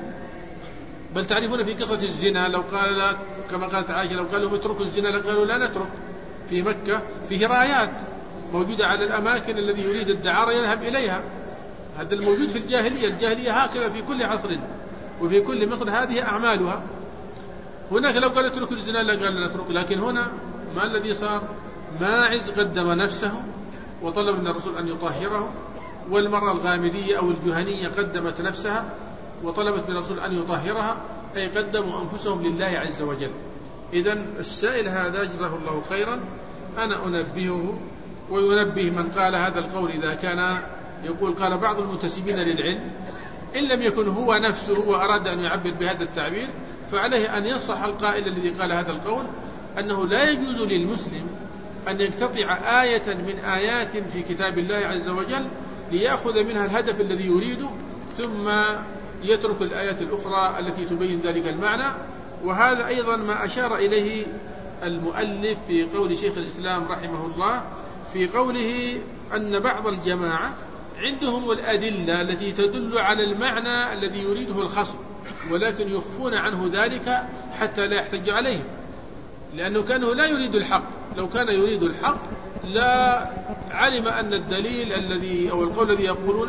بل تعرفون في قصة الزنا لو قال كما قالت عائشة: لو قالوا اتركوا الزنا لقالوا لا نترك. في مكة فيه رايات موجودة على الأماكن الذي يريد الدعارة يذهب إليها، هذا الموجود في الجاهلية. الجاهلية هكذا في كل عصر وفي كل مصر، هذه أعمالها. هناك لو قال اتركوا الزنا لقال نترك، لكن هنا ما الذي صار؟ ماعز قدم نفسه وطلب من الرسول أن يطهره، والمرأة الغامدية أو الجهنية قدمت نفسها وطلبت من الرسول أن يطهرها، أي قدموا أنفسهم لله عز وجل. إذن السائل هذا جزاه الله خيرا أنا أنبهه وينبه من قال هذا القول، إذا كان يقول قال بعض المنتسبين للعلم، إن لم يكن هو نفسه وأراد أن يعبر بهذا التعبير، فعليه أن ينصح القائل الذي قال هذا القول أنه لا يجوز للمسلم أن يقتطع آية من آيات في كتاب الله عز وجل ليأخذ منها الهدف الذي يريده، ثم يترك الآيات الأخرى التي تبين ذلك المعنى. وهذا أيضا ما أشار إليه المؤلف في قول شيخ الإسلام رحمه الله في قوله أن بعض الجماعة عندهم الأدلة التي تدل على المعنى الذي يريده الخصم، ولكن يخفون عنه ذلك حتى لا يحتج عليهم، لأنه كانه لا يريد الحق. لو كان يريد الحق لا علم أن الدليل الذي أو القول الذي يقولونه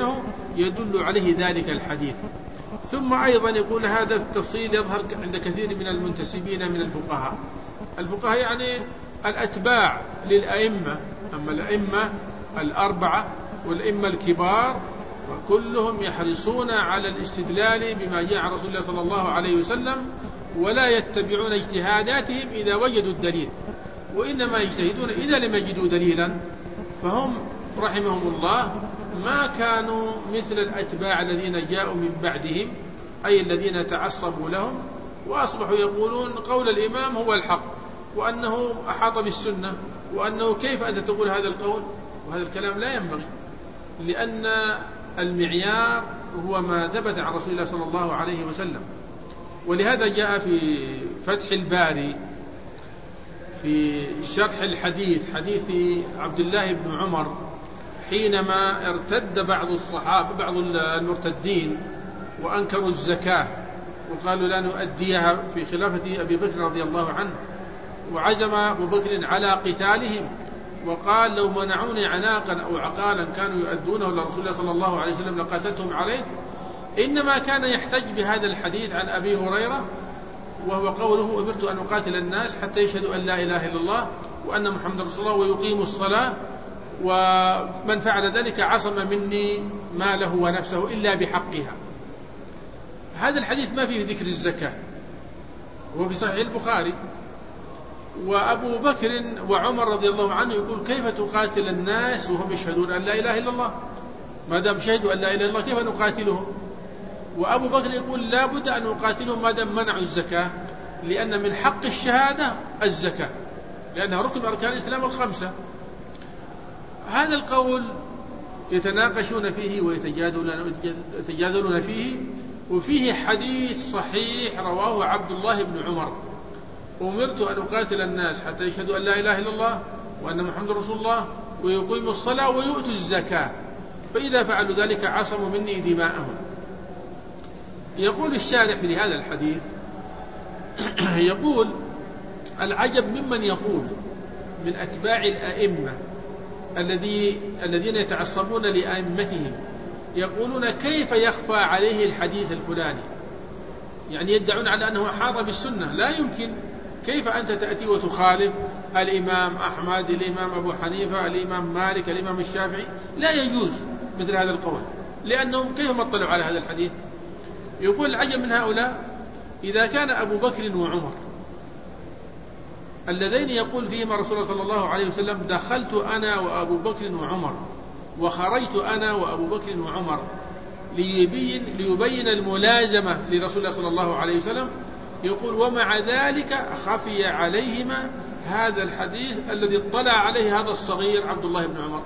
يدل عليه ذلك الحديث. ثم أيضا يقول هذا التفصيل يظهر عند كثير من المنتسبين من الفقهاء. الفقهاء يعني الأتباع للأئمة، أما الأئمة الأربعة والأئمة الكبار وكلهم يحرصون على الاستدلال بما جاء عن رسول الله صلى الله عليه وسلم، ولا يتبعون اجتهاداتهم إذا وجدوا الدليل، وإنما يجتهدون إذا لم يجدوا دليلا. فهم رحمهم الله ما كانوا مثل الأتباع الذين جاءوا من بعدهم، أي الذين تعصبوا لهم وأصبحوا يقولون قول الإمام هو الحق، وأنه أحاط بالسنة، وأنه كيف أنت تقول هذا القول؟ وهذا الكلام لا ينبغي، لأن المعيار هو ما ثبت عن رسول الله صلى الله عليه وسلم. ولهذا جاء في فتح الباري في شرح الحديث حديث عبد الله بن عمر حينما ارتد بعض الصحابة بعض المرتدين وأنكروا الزكاة وقالوا لا نؤديها في خلافة أبي بكر رضي الله عنه، وعزم أبو بكر على قتالهم وقال لو منعوني عناقا أو عقالا كانوا يؤدونه لرسول الله صلى الله عليه وسلم لقاتلتهم عليه. إنما كان يحتج بهذا الحديث عن أبي هريرة، وهو قوله أمرت أن أقاتل الناس حتى يشهدوا أن لا إله إلا الله وأن محمد رسول الله ويقيموا الصلاة، ومن فعل ذلك عصم مني ماله ونفسه إلا بحقها. هذا الحديث ما فيه ذكر الزكاة، وهو في صحيح البخاري. وأبو بكر وعمر رضي الله عنه يقول كيف تقاتل الناس وهم يشهدون أن لا إله إلا الله؟ ما دام شهدوا أن لا إله إلا الله كيف نقاتلهم؟ وأبو بكر يقول لا بد أن نقاتلهم ما دام منعوا الزكاة، لأن من حق الشهادة الزكاة، لأنها ركن أركان الإسلام الخمسة. هذا القول يتناقشون فيه ويتجادلون فيه. وفيه حديث صحيح رواه عبد الله بن عمر أمرت أن أقاتل الناس حتى يشهدوا أن لا إله إلا الله وأن محمد رسول الله ويقيموا الصلاة ويؤتوا الزكاة، فإذا فعلوا ذلك عصموا مني دماءهم. يقول الشارح لهذا الحديث يقول العجب ممن يقول من أتباع الأئمة الذي الذين يتعصبون لأئمتهم يقولون كيف يخفى عليه الحديث الفلاني، يعني يدعون على أنه أحاط بالسنة. لا يمكن، كيف أنت تأتي وتخالف الإمام أحمد، الإمام أبو حنيفة، الإمام مالك، الإمام الشافعي؟ لا يجوز مثل هذا القول، لأنهم كيف ما اطلعوا على هذا الحديث؟ يقول العجب من هؤلاء إذا كان أبو بكر وعمر اللذين يقول فيهما رسول الله صلى الله عليه وسلم دخلت أنا وأبو بكر وعمر وخرجت أنا وأبو بكر وعمر ليبين, ليبين الملازمة لرسول الله صلى الله عليه وسلم، يقول ومع ذلك خفي عليهما هذا الحديث الذي اطلع عليه هذا الصغير عبد الله بن عمر.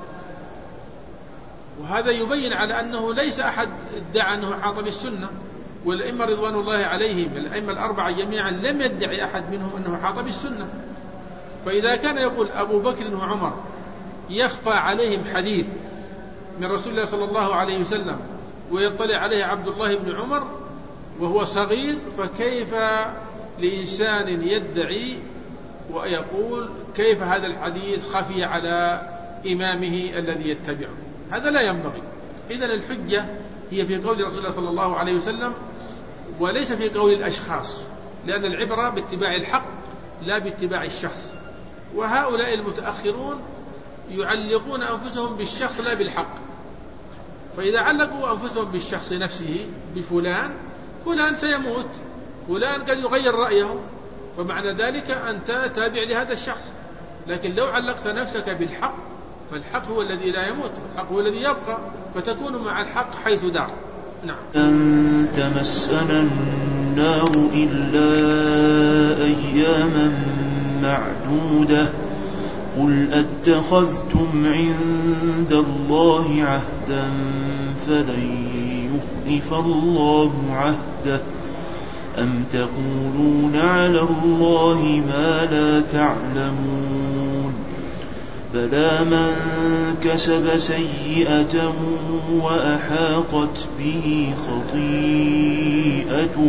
وهذا يبين على أنه ليس أحد ادعى أنه حاط بالسنة، والأئمة رضوان الله عليهم الأئمة الأربعة جميعا لم يدعي أحد منهم أنه حاط بالسنة. فإذا كان يقول أبو بكر وعمر يخفى عليهم حديث من رسول الله صلى الله عليه وسلم ويطلع عليه عبد الله بن عمر وهو صغير، فكيف لإنسان يدعي ويقول كيف هذا الحديث خفي على إمامه الذي يتبعه؟ هذا لا ينبغي. إذن الحجة هي في قول رسول الله صلى الله عليه وسلم وليس في قول الأشخاص، لأن العبرة باتباع الحق لا باتباع الشخص. وهؤلاء المتأخرون يعلقون أنفسهم بالشخص لا بالحق، فإذا علقوا أنفسهم بالشخص نفسه بفلان، فلان سيموت، فلان قد يغير رأيه، ومعنى ذلك أنت تابع لهذا الشخص. لكن لو علقت نفسك بالحق فالحق هو الذي لا يموت، الحق هو الذي يبقى، فتكون مع الحق حيث دار. نعم. لن تمسنا النار إلا أياما معدودة قل أتخذتم عند الله عهدا فلن يخلف الله عهده أم تقولون على الله ما لا تعلمون بلى من كسب سيئة وأحاطت به خطيئته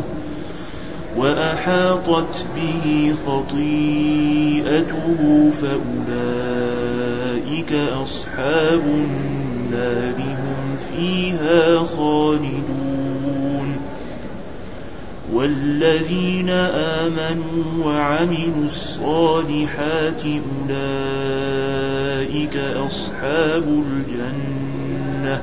وأحاطت به خطيئته فأولئك أصحاب النار هم فيها خالدون والذين آمنوا وعملوا الصالحات أولئك أصحاب الجنة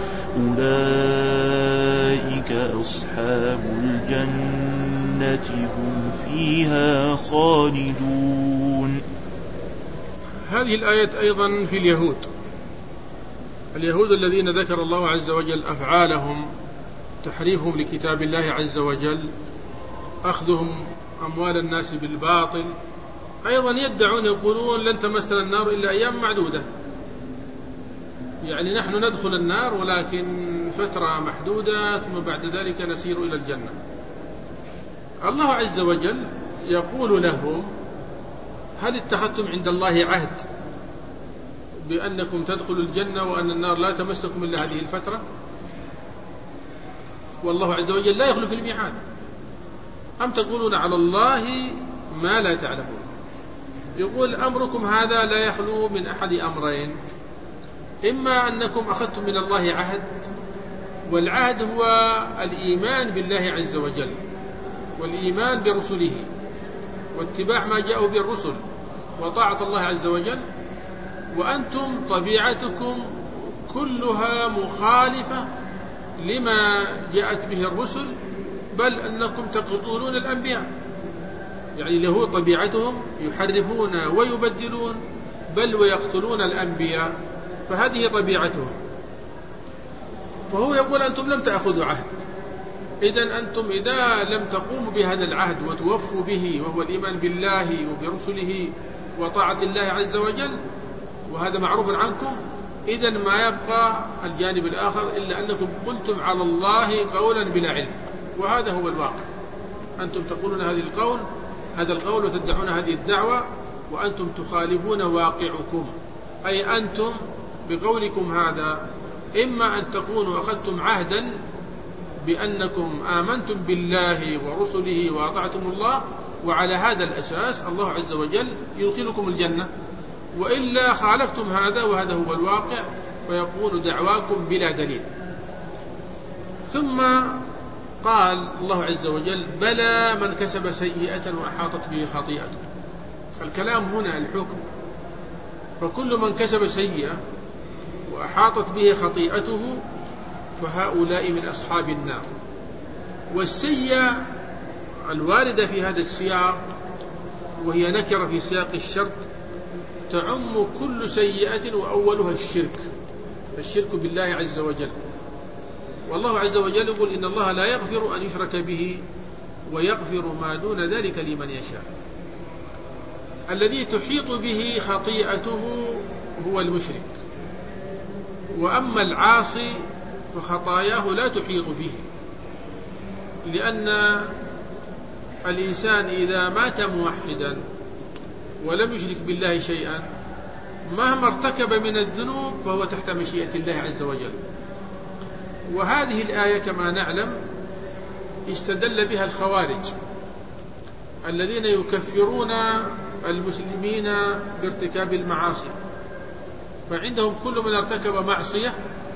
أولئك أصحاب الجنة هم فيها خالدون. هذه الآية أيضا في اليهود اليهود الذين ذكر الله عز وجل أفعالهم، تحريفهم لكتاب الله عز وجل، أخذهم أموال الناس بالباطل، أيضا يدعون يقولون لن تمسنا النار إلا أيام معدودة، يعني نحن ندخل النار ولكن فترة محدودة ثم بعد ذلك نسير إلى الجنة. الله عز وجل يقول لهم هل اتخذتم عند الله عهد بأنكم تدخلوا الجنة وأن النار لا تمسكم إلا هذه الفترة؟ والله عز وجل لا يخلف الميعاد. أم تقولون على الله ما لا تعلمون؟ يقول أمركم هذا لا يخلو من أحد أمرين، إما أنكم أخذتم من الله عهد، والعهد هو الإيمان بالله عز وجل والإيمان برسله واتباع ما جاءوا به الرسل وطاعة الله عز وجل، وأنتم طبيعتكم كلها مخالفة لما جاءت به الرسل، بل أنكم تقتلون الأنبياء. يعني له طبيعتهم يحرفون ويبدلون بل ويقتلون الأنبياء، فهذه طبيعتهم. فهو يقول أنتم لم تأخذوا عهد، إذن أنتم إذا لم تقوموا بهذا العهد وتوفوا به وهو الإيمان بالله وبرسله وطاعة الله عز وجل، وهذا معروف عنكم، إذن ما يبقى الجانب الآخر إلا أنكم قلتم على الله قولا بلا علم، وهذا هو الواقع. أنتم تقولون هذه القول هذا القول وتدعون هذه الدعوة وأنتم تخالفون واقعكم، أي أنتم بقولكم هذا إما أن تكونوا أخذتم عهدا بأنكم آمنتم بالله ورسله وأطعتم الله، وعلى هذا الأساس الله عز وجل يدخلكم الجنة، وإلا خالفتم هذا وهذا هو الواقع، فيكون دعواكم بلا دليل. ثم قال الله عز وجل بلى من كسب سيئة وأحاطت به خطيئته. الكلام هنا الحكم، فكل من كسب سيئة وأحاطت به خطيئته فهؤلاء من أصحاب النار. والسيئة الواردة في هذا السياق وهي نكرة في سياق الشرط تعم كل سيئة وأولها الشرك، الشرك بالله عز وجل. والله عز وجل يقول إن الله لا يغفر أن يشرك به ويغفر ما دون ذلك لمن يشاء. الذي تحيط به خطيئته هو المشرك، وأما العاصي فخطاياه لا تحيط به، لأن الإنسان إذا مات موحدا ولم يشرك بالله شيئا مهما ارتكب من الذنوب فهو تحت مشيئة الله عز وجل. وهذه الآية كما نعلم استدل بها الخوارج الذين يكفرون المسلمين بارتكاب المعاصي، فعندهم كل من ارتكب معصية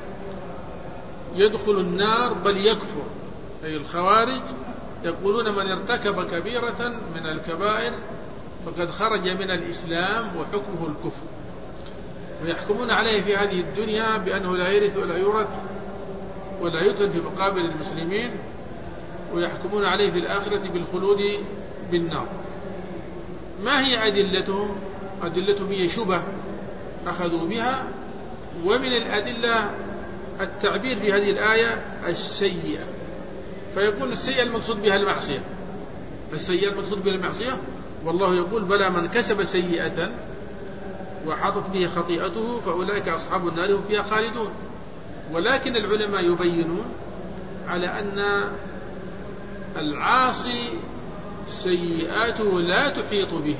يدخل النار بل يكفر. أي الخوارج يقولون من ارتكب كبيرة من الكبائر فقد خرج من الإسلام وحكمه الكفر، ويحكمون عليه في هذه الدنيا بأنه لا يرث ولا يورث ولا يدفن في مقابر المسلمين، ويحكمون عليه في الآخرة بالخلود بالنار. ما هي أدلتهم؟ أدلتهم هي شبه أخذوا بها، ومن الأدلة التعبير في هذه الآية السيئة، فيقول السيئة المقصود بها المعصية، السيئة المقصود بها المعصية. والله يقول بلى من كسب سيئة وحاطت به خطيئته فأولئك أصحاب النار هم فيها خالدون. ولكن العلماء يبينون على أن العاصي سيئاته لا تحيط به،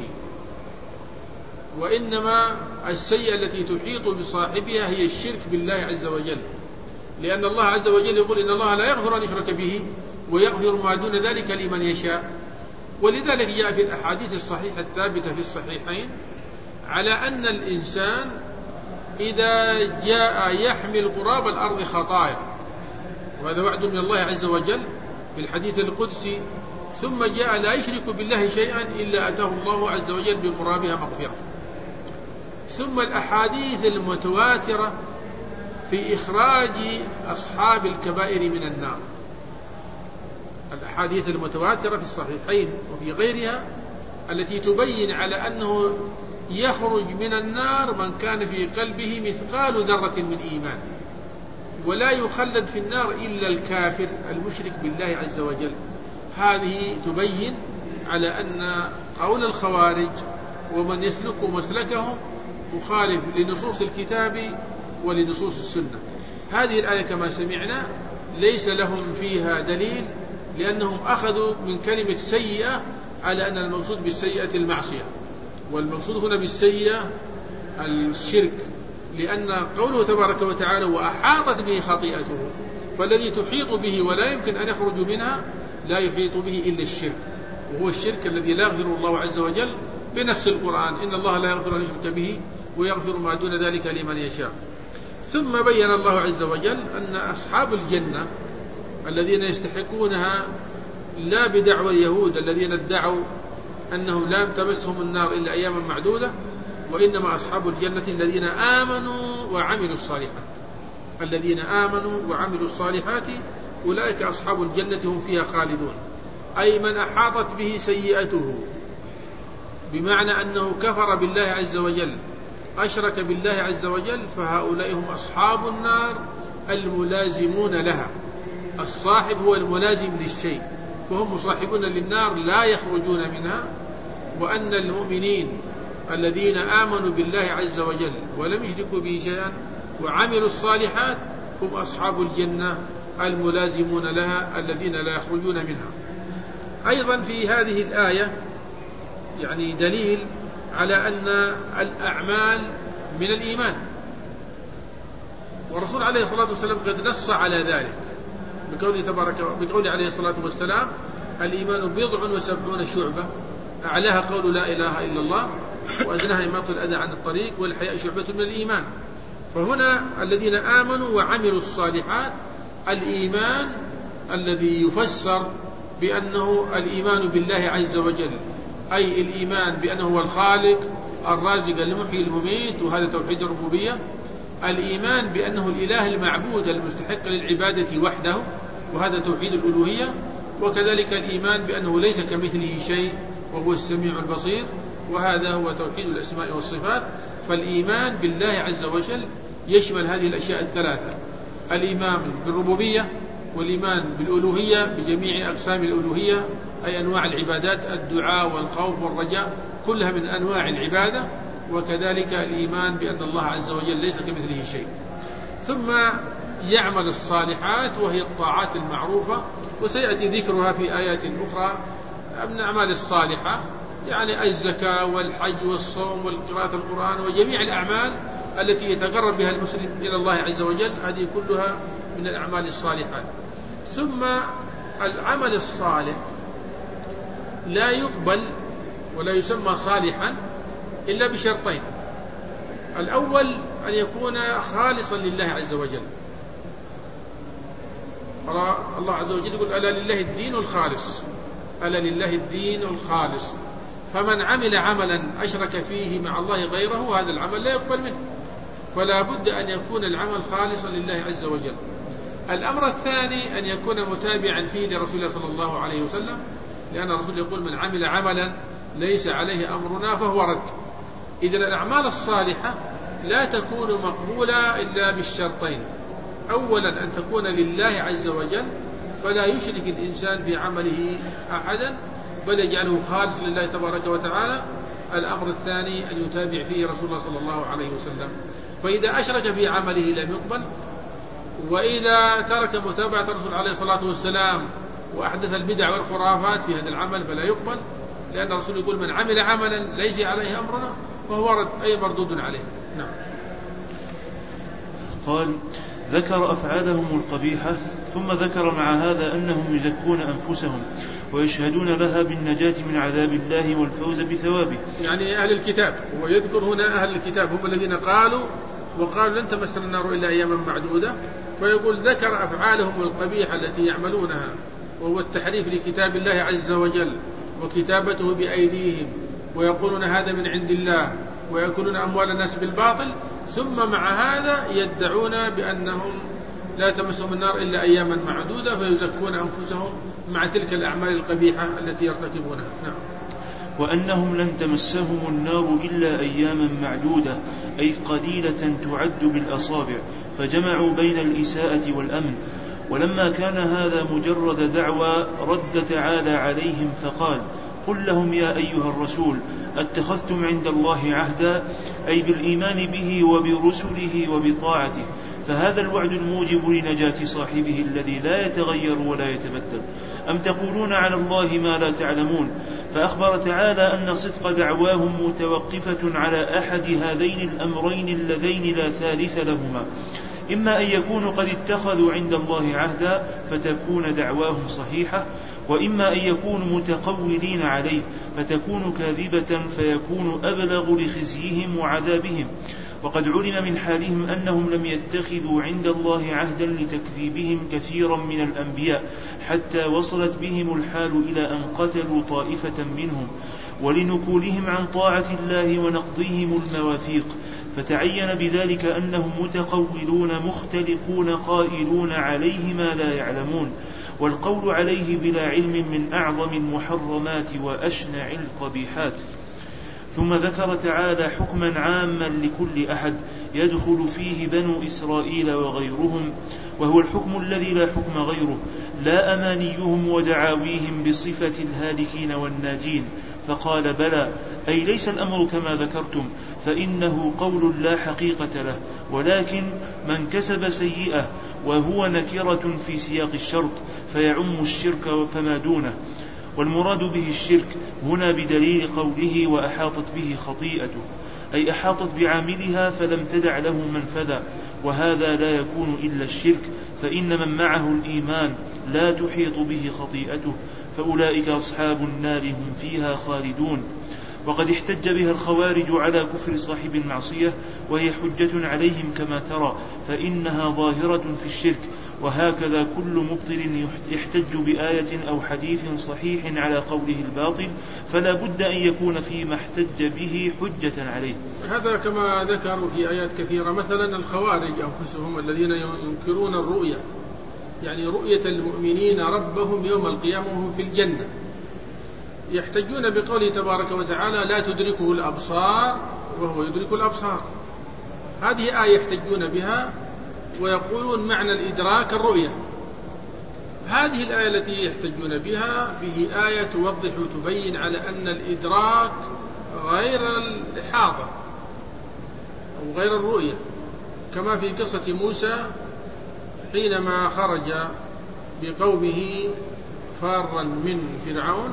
وإنما السيئة التي تحيط بصاحبها هي الشرك بالله عز وجل، لأن الله عز وجل يقول إن الله لا يغفر أن يشرك به ويغفر ما دون ذلك لمن يشاء. ولذلك جاء في الأحاديث الصحيحة الثابتة في الصحيحين على أن الإنسان إذا جاء يحمل قراب الأرض خطايا، وهذا وعد من الله عز وجل في الحديث القدسي، ثم جاء لا يشرك بالله شيئا إلا أتاه الله عز وجل بقرابها مغفرة. ثم الأحاديث المتواترة في إخراج أصحاب الكبائر من النار، الأحاديث المتواترة في الصحيحين وفي غيرها التي تبين على أنه يخرج من النار من كان في قلبه مثقال ذرة من إيمان، ولا يخلد في النار إلا الكافر المشرك بالله عز وجل. هذه تبين على أن قول الخوارج ومن يسلك مسلكهم مخالف لنصوص الكتاب ولنصوص السنة. هذه الآية كما سمعنا ليس لهم فيها دليل، لأنهم أخذوا من كلمة سيئة على أن المقصود بالسيئة المعصية، والمقصود هنا بالسيئة الشرك، لأن قوله تبارك وتعالى وأحاطت به خطيئته، فالذي تحيط به ولا يمكن أن يخرج منها لا يحيط به إلا الشرك، وهو الشرك الذي لا يغفر الله عز وجل بنص القرآن: إن الله لا يغفر أن يشرك به ويغفر ما دون ذلك لمن يشاء. ثم بين الله عز وجل أن أصحاب الجنة الذين يستحقونها لا بدعوى اليهود الذين ادعوا أنهم لا تمسهم النار إلا أياما معدودة، وإنما أصحاب الجنة الذين آمنوا وعملوا الصالحات، الذين آمنوا وعملوا الصالحات أولئك أصحاب الجنة هم فيها خالدون. أي من أحاطت به سيئته، بمعنى أنه كفر بالله عز وجل، أشرك بالله عز وجل، فهؤلاء هم أصحاب النار الملازمون لها. الصاحب هو الملازم للشيء، فهم مصاحبون للنار لا يخرجون منها. وأن المؤمنين الذين آمنوا بالله عز وجل ولم يشركوا به شيئا وعملوا الصالحات هم أصحاب الجنة الملازمون لها الذين لا يخرجون منها. أيضا في هذه الآية يعني دليل على أن الأعمال من الإيمان، والرسول عليه الصلاة والسلام قد نص على ذلك بقوله تبارك بقوله عليه الصلاة والسلام: الإيمان بضع وسبعون شعبة، أعلاها قول لا إله إلا الله، وأدناها إماطة الأذى عن الطريق، والحياء شعبة من الإيمان. فهنا الذين آمنوا وعملوا الصالحات، الإيمان الذي يفسر بأنه الإيمان بالله عز وجل، أي الإيمان بأنه هو الخالق الرازق المحيي المميت، وهذا توحيد الربوبية. الإيمان بأنه الإله المعبود المستحق للعبادة وحده، وهذا توحيد الألوهية. وكذلك الإيمان بأنه ليس كمثله شيء وهو السميع البصير، وهذا هو توحيد الأسماء والصفات. فالإيمان بالله عز وجل يشمل هذه الأشياء الثلاثة: الإيمان بالربوبية، والإيمان بالألوهية بجميع أقسام الألوهية أي أنواع العبادات، الدعاء والخوف والرجاء كلها من أنواع العبادة، وكذلك الإيمان بأن الله عز وجل ليس كمثله شيء. ثم يعمل الصالحات وهي الطاعات المعروفة، وسيأتي ذكرها في آيات أخرى. من الأعمال الصالحة يعني الزكاة والحج والصوم والقراءة القرآن وجميع الأعمال التي يتقرب بها المسلم إلى الله عز وجل، هذه كلها من الأعمال الصالحات. ثم العمل الصالح لا يقبل ولا يسمى صالحا إلا بشرطين: الأول أن يكون خالصا لله عز وجل. الله عز وجل يقول: ألا لله الدين الخالص، ألا لله الدين الخالص. فمن عمل عملا أشرك فيه مع الله غيره هذا العمل لا يقبل منه، فلا بد أن يكون العمل خالصا لله عز وجل. الأمر الثاني أن يكون متابعا فيه لرسول الله صلى الله عليه وسلم، لأن الرسول يقول: من عمل عملا ليس عليه أمرنا فهو رد. إذن الأعمال الصالحة لا تكون مقبولة إلا بالشرطين: أولا أن تكون لله عز وجل، فلا يشرك الإنسان في عمله أحدا بل يجعله خالص لله تبارك وتعالى. الأمر الثاني أن يتابع فيه رسول الله صلى الله عليه وسلم، فإذا أشرك في عمله لم يقبل. وإذا ترك متابعة الرسول عليه الصلاة والسلام وأحدث البدع والخرافات في هذا العمل فلا يقبل، لأن الرسول يقول: من عمل عملا ليس عليه أمرنا فهو رد، أي مردود عليه. نعم. قال: ذكر أفعالهم القبيحة، ثم ذكر مع هذا أنهم يزكون أنفسهم ويشهدون لها بالنجاة من عذاب الله والفوز بثوابه. يعني أهل الكتاب، ويذكر هنا أهل الكتاب هم الذين قالوا وقالوا لن تمسنا النار إلا أياما معدودة، فيقول ذكر أفعالهم القبيحة التي يعملونها، وهو التحريف لكتاب الله عز وجل وكتابته بأيديهم، ويقولون هذا من عند الله، ويأكلون أموال الناس بالباطل، ثم مع هذا يدعون بأنهم لا تمسهم النار إلا أياما معدودة، فيزكون أنفسهم مع تلك الأعمال القبيحة التي يرتكبونها. نعم. وأنهم لن تمسهم النار إلا أياما معدودة، أي قليلة تعد بالأصابع، فجمعوا بين الإساءة والأمن. ولما كان هذا مجرد دعوى رد تعالى عليهم فقال: قل لهم يا أيها الرسول اتخذتم عند الله عهدا، أي بالإيمان به وبرسله وبطاعته، فهذا الوعد الموجب لنجاة صاحبه الذي لا يتغير ولا يتبدل، أم تقولون على الله ما لا تعلمون؟ فأخبر تعالى أن صدق دعواهم متوقفة على أحد هذين الأمرين اللذين لا ثالث لهما، إما أن يكونوا قد اتخذوا عند الله عهدا فتكون دعواهم صحيحة، وإما أن يكونوا متقولين عليه فتكون كاذبة فيكون أبلغ لخزيهم وعذابهم. وقد علم من حالهم أنهم لم يتخذوا عند الله عهدا لتكذيبهم كثيرا من الأنبياء، حتى وصلت بهم الحال إلى أن قتلوا طائفة منهم، ولنكولهم عن طاعة الله ونقضهم المواثيق، فتعين بذلك أنهم متقولون مختلقون قائلون عليه ما لا يعلمون، والقول عليه بلا علم من أعظم المحرمات وأشنع القبيحات. ثم ذكر تعالى حكما عاما لكل أحد يدخل فيه بنو إسرائيل وغيرهم، وهو الحكم الذي لا حكم غيره، لا أمانيهم ودعاويهم بصفة الهالكين والناجين، فقال: بلى، أي ليس الأمر كما ذكرتم، فإنه قول لا حقيقة له، ولكن من كسب سيئة وهو نكرة في سياق الشرط فيعم الشرك فما دونه. والمراد به الشرك هنا بدليل قوله: وأحاطت به خطيئته، أي أحاطت بعاملها فلم تدع له منفذا، وهذا لا يكون إلا الشرك، فإن من معه الإيمان لا تحيط به خطيئته، فأولئك أصحاب النار هم فيها خالدون. وقد احتج بها الخوارج على كفر صاحب المعصية، وهي حجة عليهم كما ترى، فإنها ظاهرة في الشرك، وهكذا كل مبطل يحتج بآية أو حديث صحيح على قوله الباطل، فلا بد أن يكون فيما احتج به حجة عليه. هذا كما ذكروا في آيات كثيرة، مثلا الخوارج أنفسهم الذين ينكرون الرؤية، يعني رؤية المؤمنين ربهم يوم القيامة وهم في الجنة، يحتجون بقوله تبارك وتعالى: لا تدركه الأبصار وهو يدرك الأبصار. هذه آية يحتجون بها ويقولون معنى الإدراك الرؤية. هذه الآية التي يحتجون بها فيه آية توضح وتبين على أن الإدراك غير الإحاطة أو غير الرؤية، كما في قصة موسى حينما خرج بقومه فارا من فرعون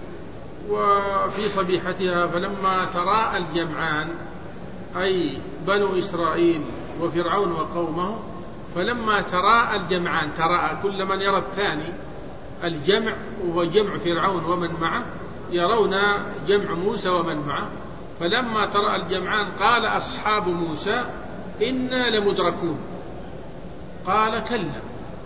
وفي صبيحتها، فلما تراءى الجمعان أي بنو إسرائيل وفرعون وقومه، فلما تراءى الجمعان، تراءى كل من يرى الثاني، الجمع وجمع فرعون ومن معه يرون جمع موسى ومن معه، فلما تراءى الجمعان قال أصحاب موسى: إنا لمدركون. قال: كلا،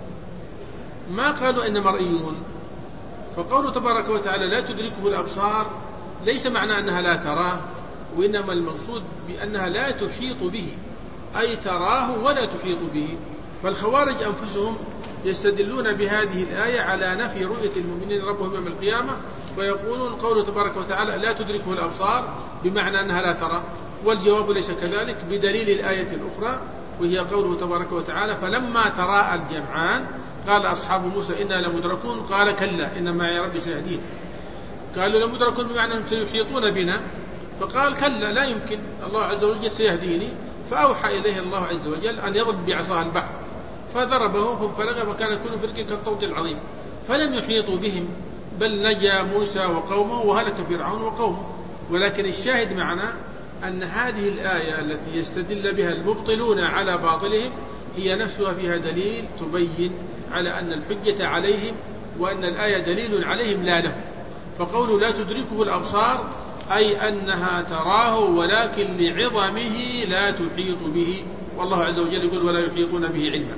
ما قالوا إن مرئيون. فقوله تبارك وتعالى: لا تدركه الأبصار، ليس معنى أنها لا تراه، وإنما المقصود بأنها لا تحيط به، أي تراه ولا تحيط به. فالخوارج أنفسهم يستدلون بهذه الآية على نفي رؤية المؤمنين ربهم يوم القيامة، ويقولون قوله تبارك وتعالى: لا تدركه الأبصار بمعنى أنها لا ترى، والجواب ليس كذلك بدليل الآية الأخرى، وهي قوله تبارك وتعالى: فلما تراءى الجمعان قال أصحاب موسى إنا لمدركون. قال: كلا، إنما يا ربي سيهدين. قالوا لمدركون بمعنى أنهم سيحيطون بنا، فقال: كلا، لا يمكن، الله عز وجل سيهديني. فأوحى إليه الله عز وجل أن يضرب بعصاه البحر، فضربه فانفلق وكان كل فرق كالطود العظيم، فلم يحيطوا بهم، بل نجا موسى وقومه وهلك فرعون وقومه. ولكن الشاهد معنا أن هذه الآية التي يستدل بها المبطلون على باطلهم هي نفسها فيها دليل تبين على أن الحجة عليهم، وأن الآية دليل عليهم لا لهم. فقول لا تدركه الأبصار أي أنها تراه ولكن لعظمه لا تحيط به والله عز وجل يقول ولا يحيطون به علما.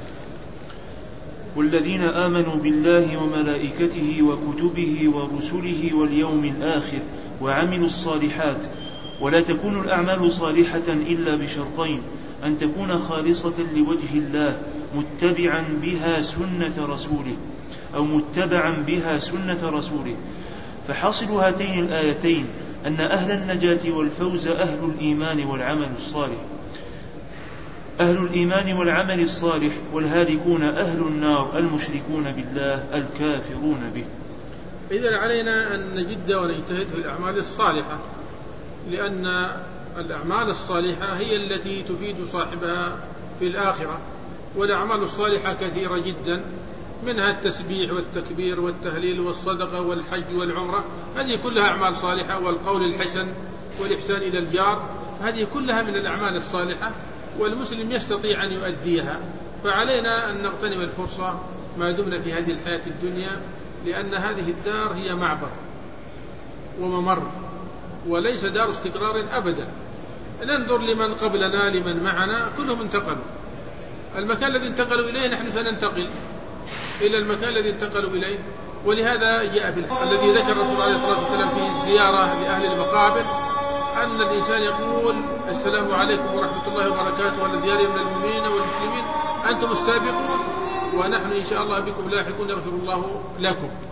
والذين آمنوا بالله وملائكته وكتبه ورسله واليوم الآخر وعملوا الصالحات. ولا تكون الأعمال صالحة إلا بشرطين: أن تكون خالصة لوجه الله متبعا بها سنة رسوله أو متبعا بها سنة رسوله. فحاصل هاتين الآيتين أن أهل النجاة والفوز أهل الإيمان والعمل الصالح أهل الإيمان والعمل الصالح، والهالكون أهل النار المشركون بالله الكافرون به. إذن علينا أن نجد ونجتهد في الأعمال الصالحة، لأن الأعمال الصالحة هي التي تفيد صاحبها في الآخرة، والأعمال الصالحة كثيرة جدا، منها التسبيح والتكبير والتهليل والصدقة والحج والعمرة، هذه كلها أعمال صالحة، والقول الحسن والإحسان إلى الجار، هذه كلها من الأعمال الصالحة، والمسلم يستطيع أن يؤديها. فعلينا أن نغتنم الفرصة ما دمنا في هذه الحياة الدنيا، لأن هذه الدار هي معبر وممر وليس دار استقرار أبدا. ننظر لمن قبلنا لمن معنا كلهم انتقلوا، المكان الذي انتقلوا إليه نحن سننتقل إلى المكان الذي انتقلوا إليه. ولهذا جاء في الذي ذكر الرسول عليه الصلاة والسلام في الزيارة لأهل المقابر أن الإنسان يقول السلام عليكم ورحمة الله وبركاته وعلى ديار من المؤمنين والمسلمين، أنتم السابقون ونحن إن شاء الله بكم لاحقون، يغفر الله لكم.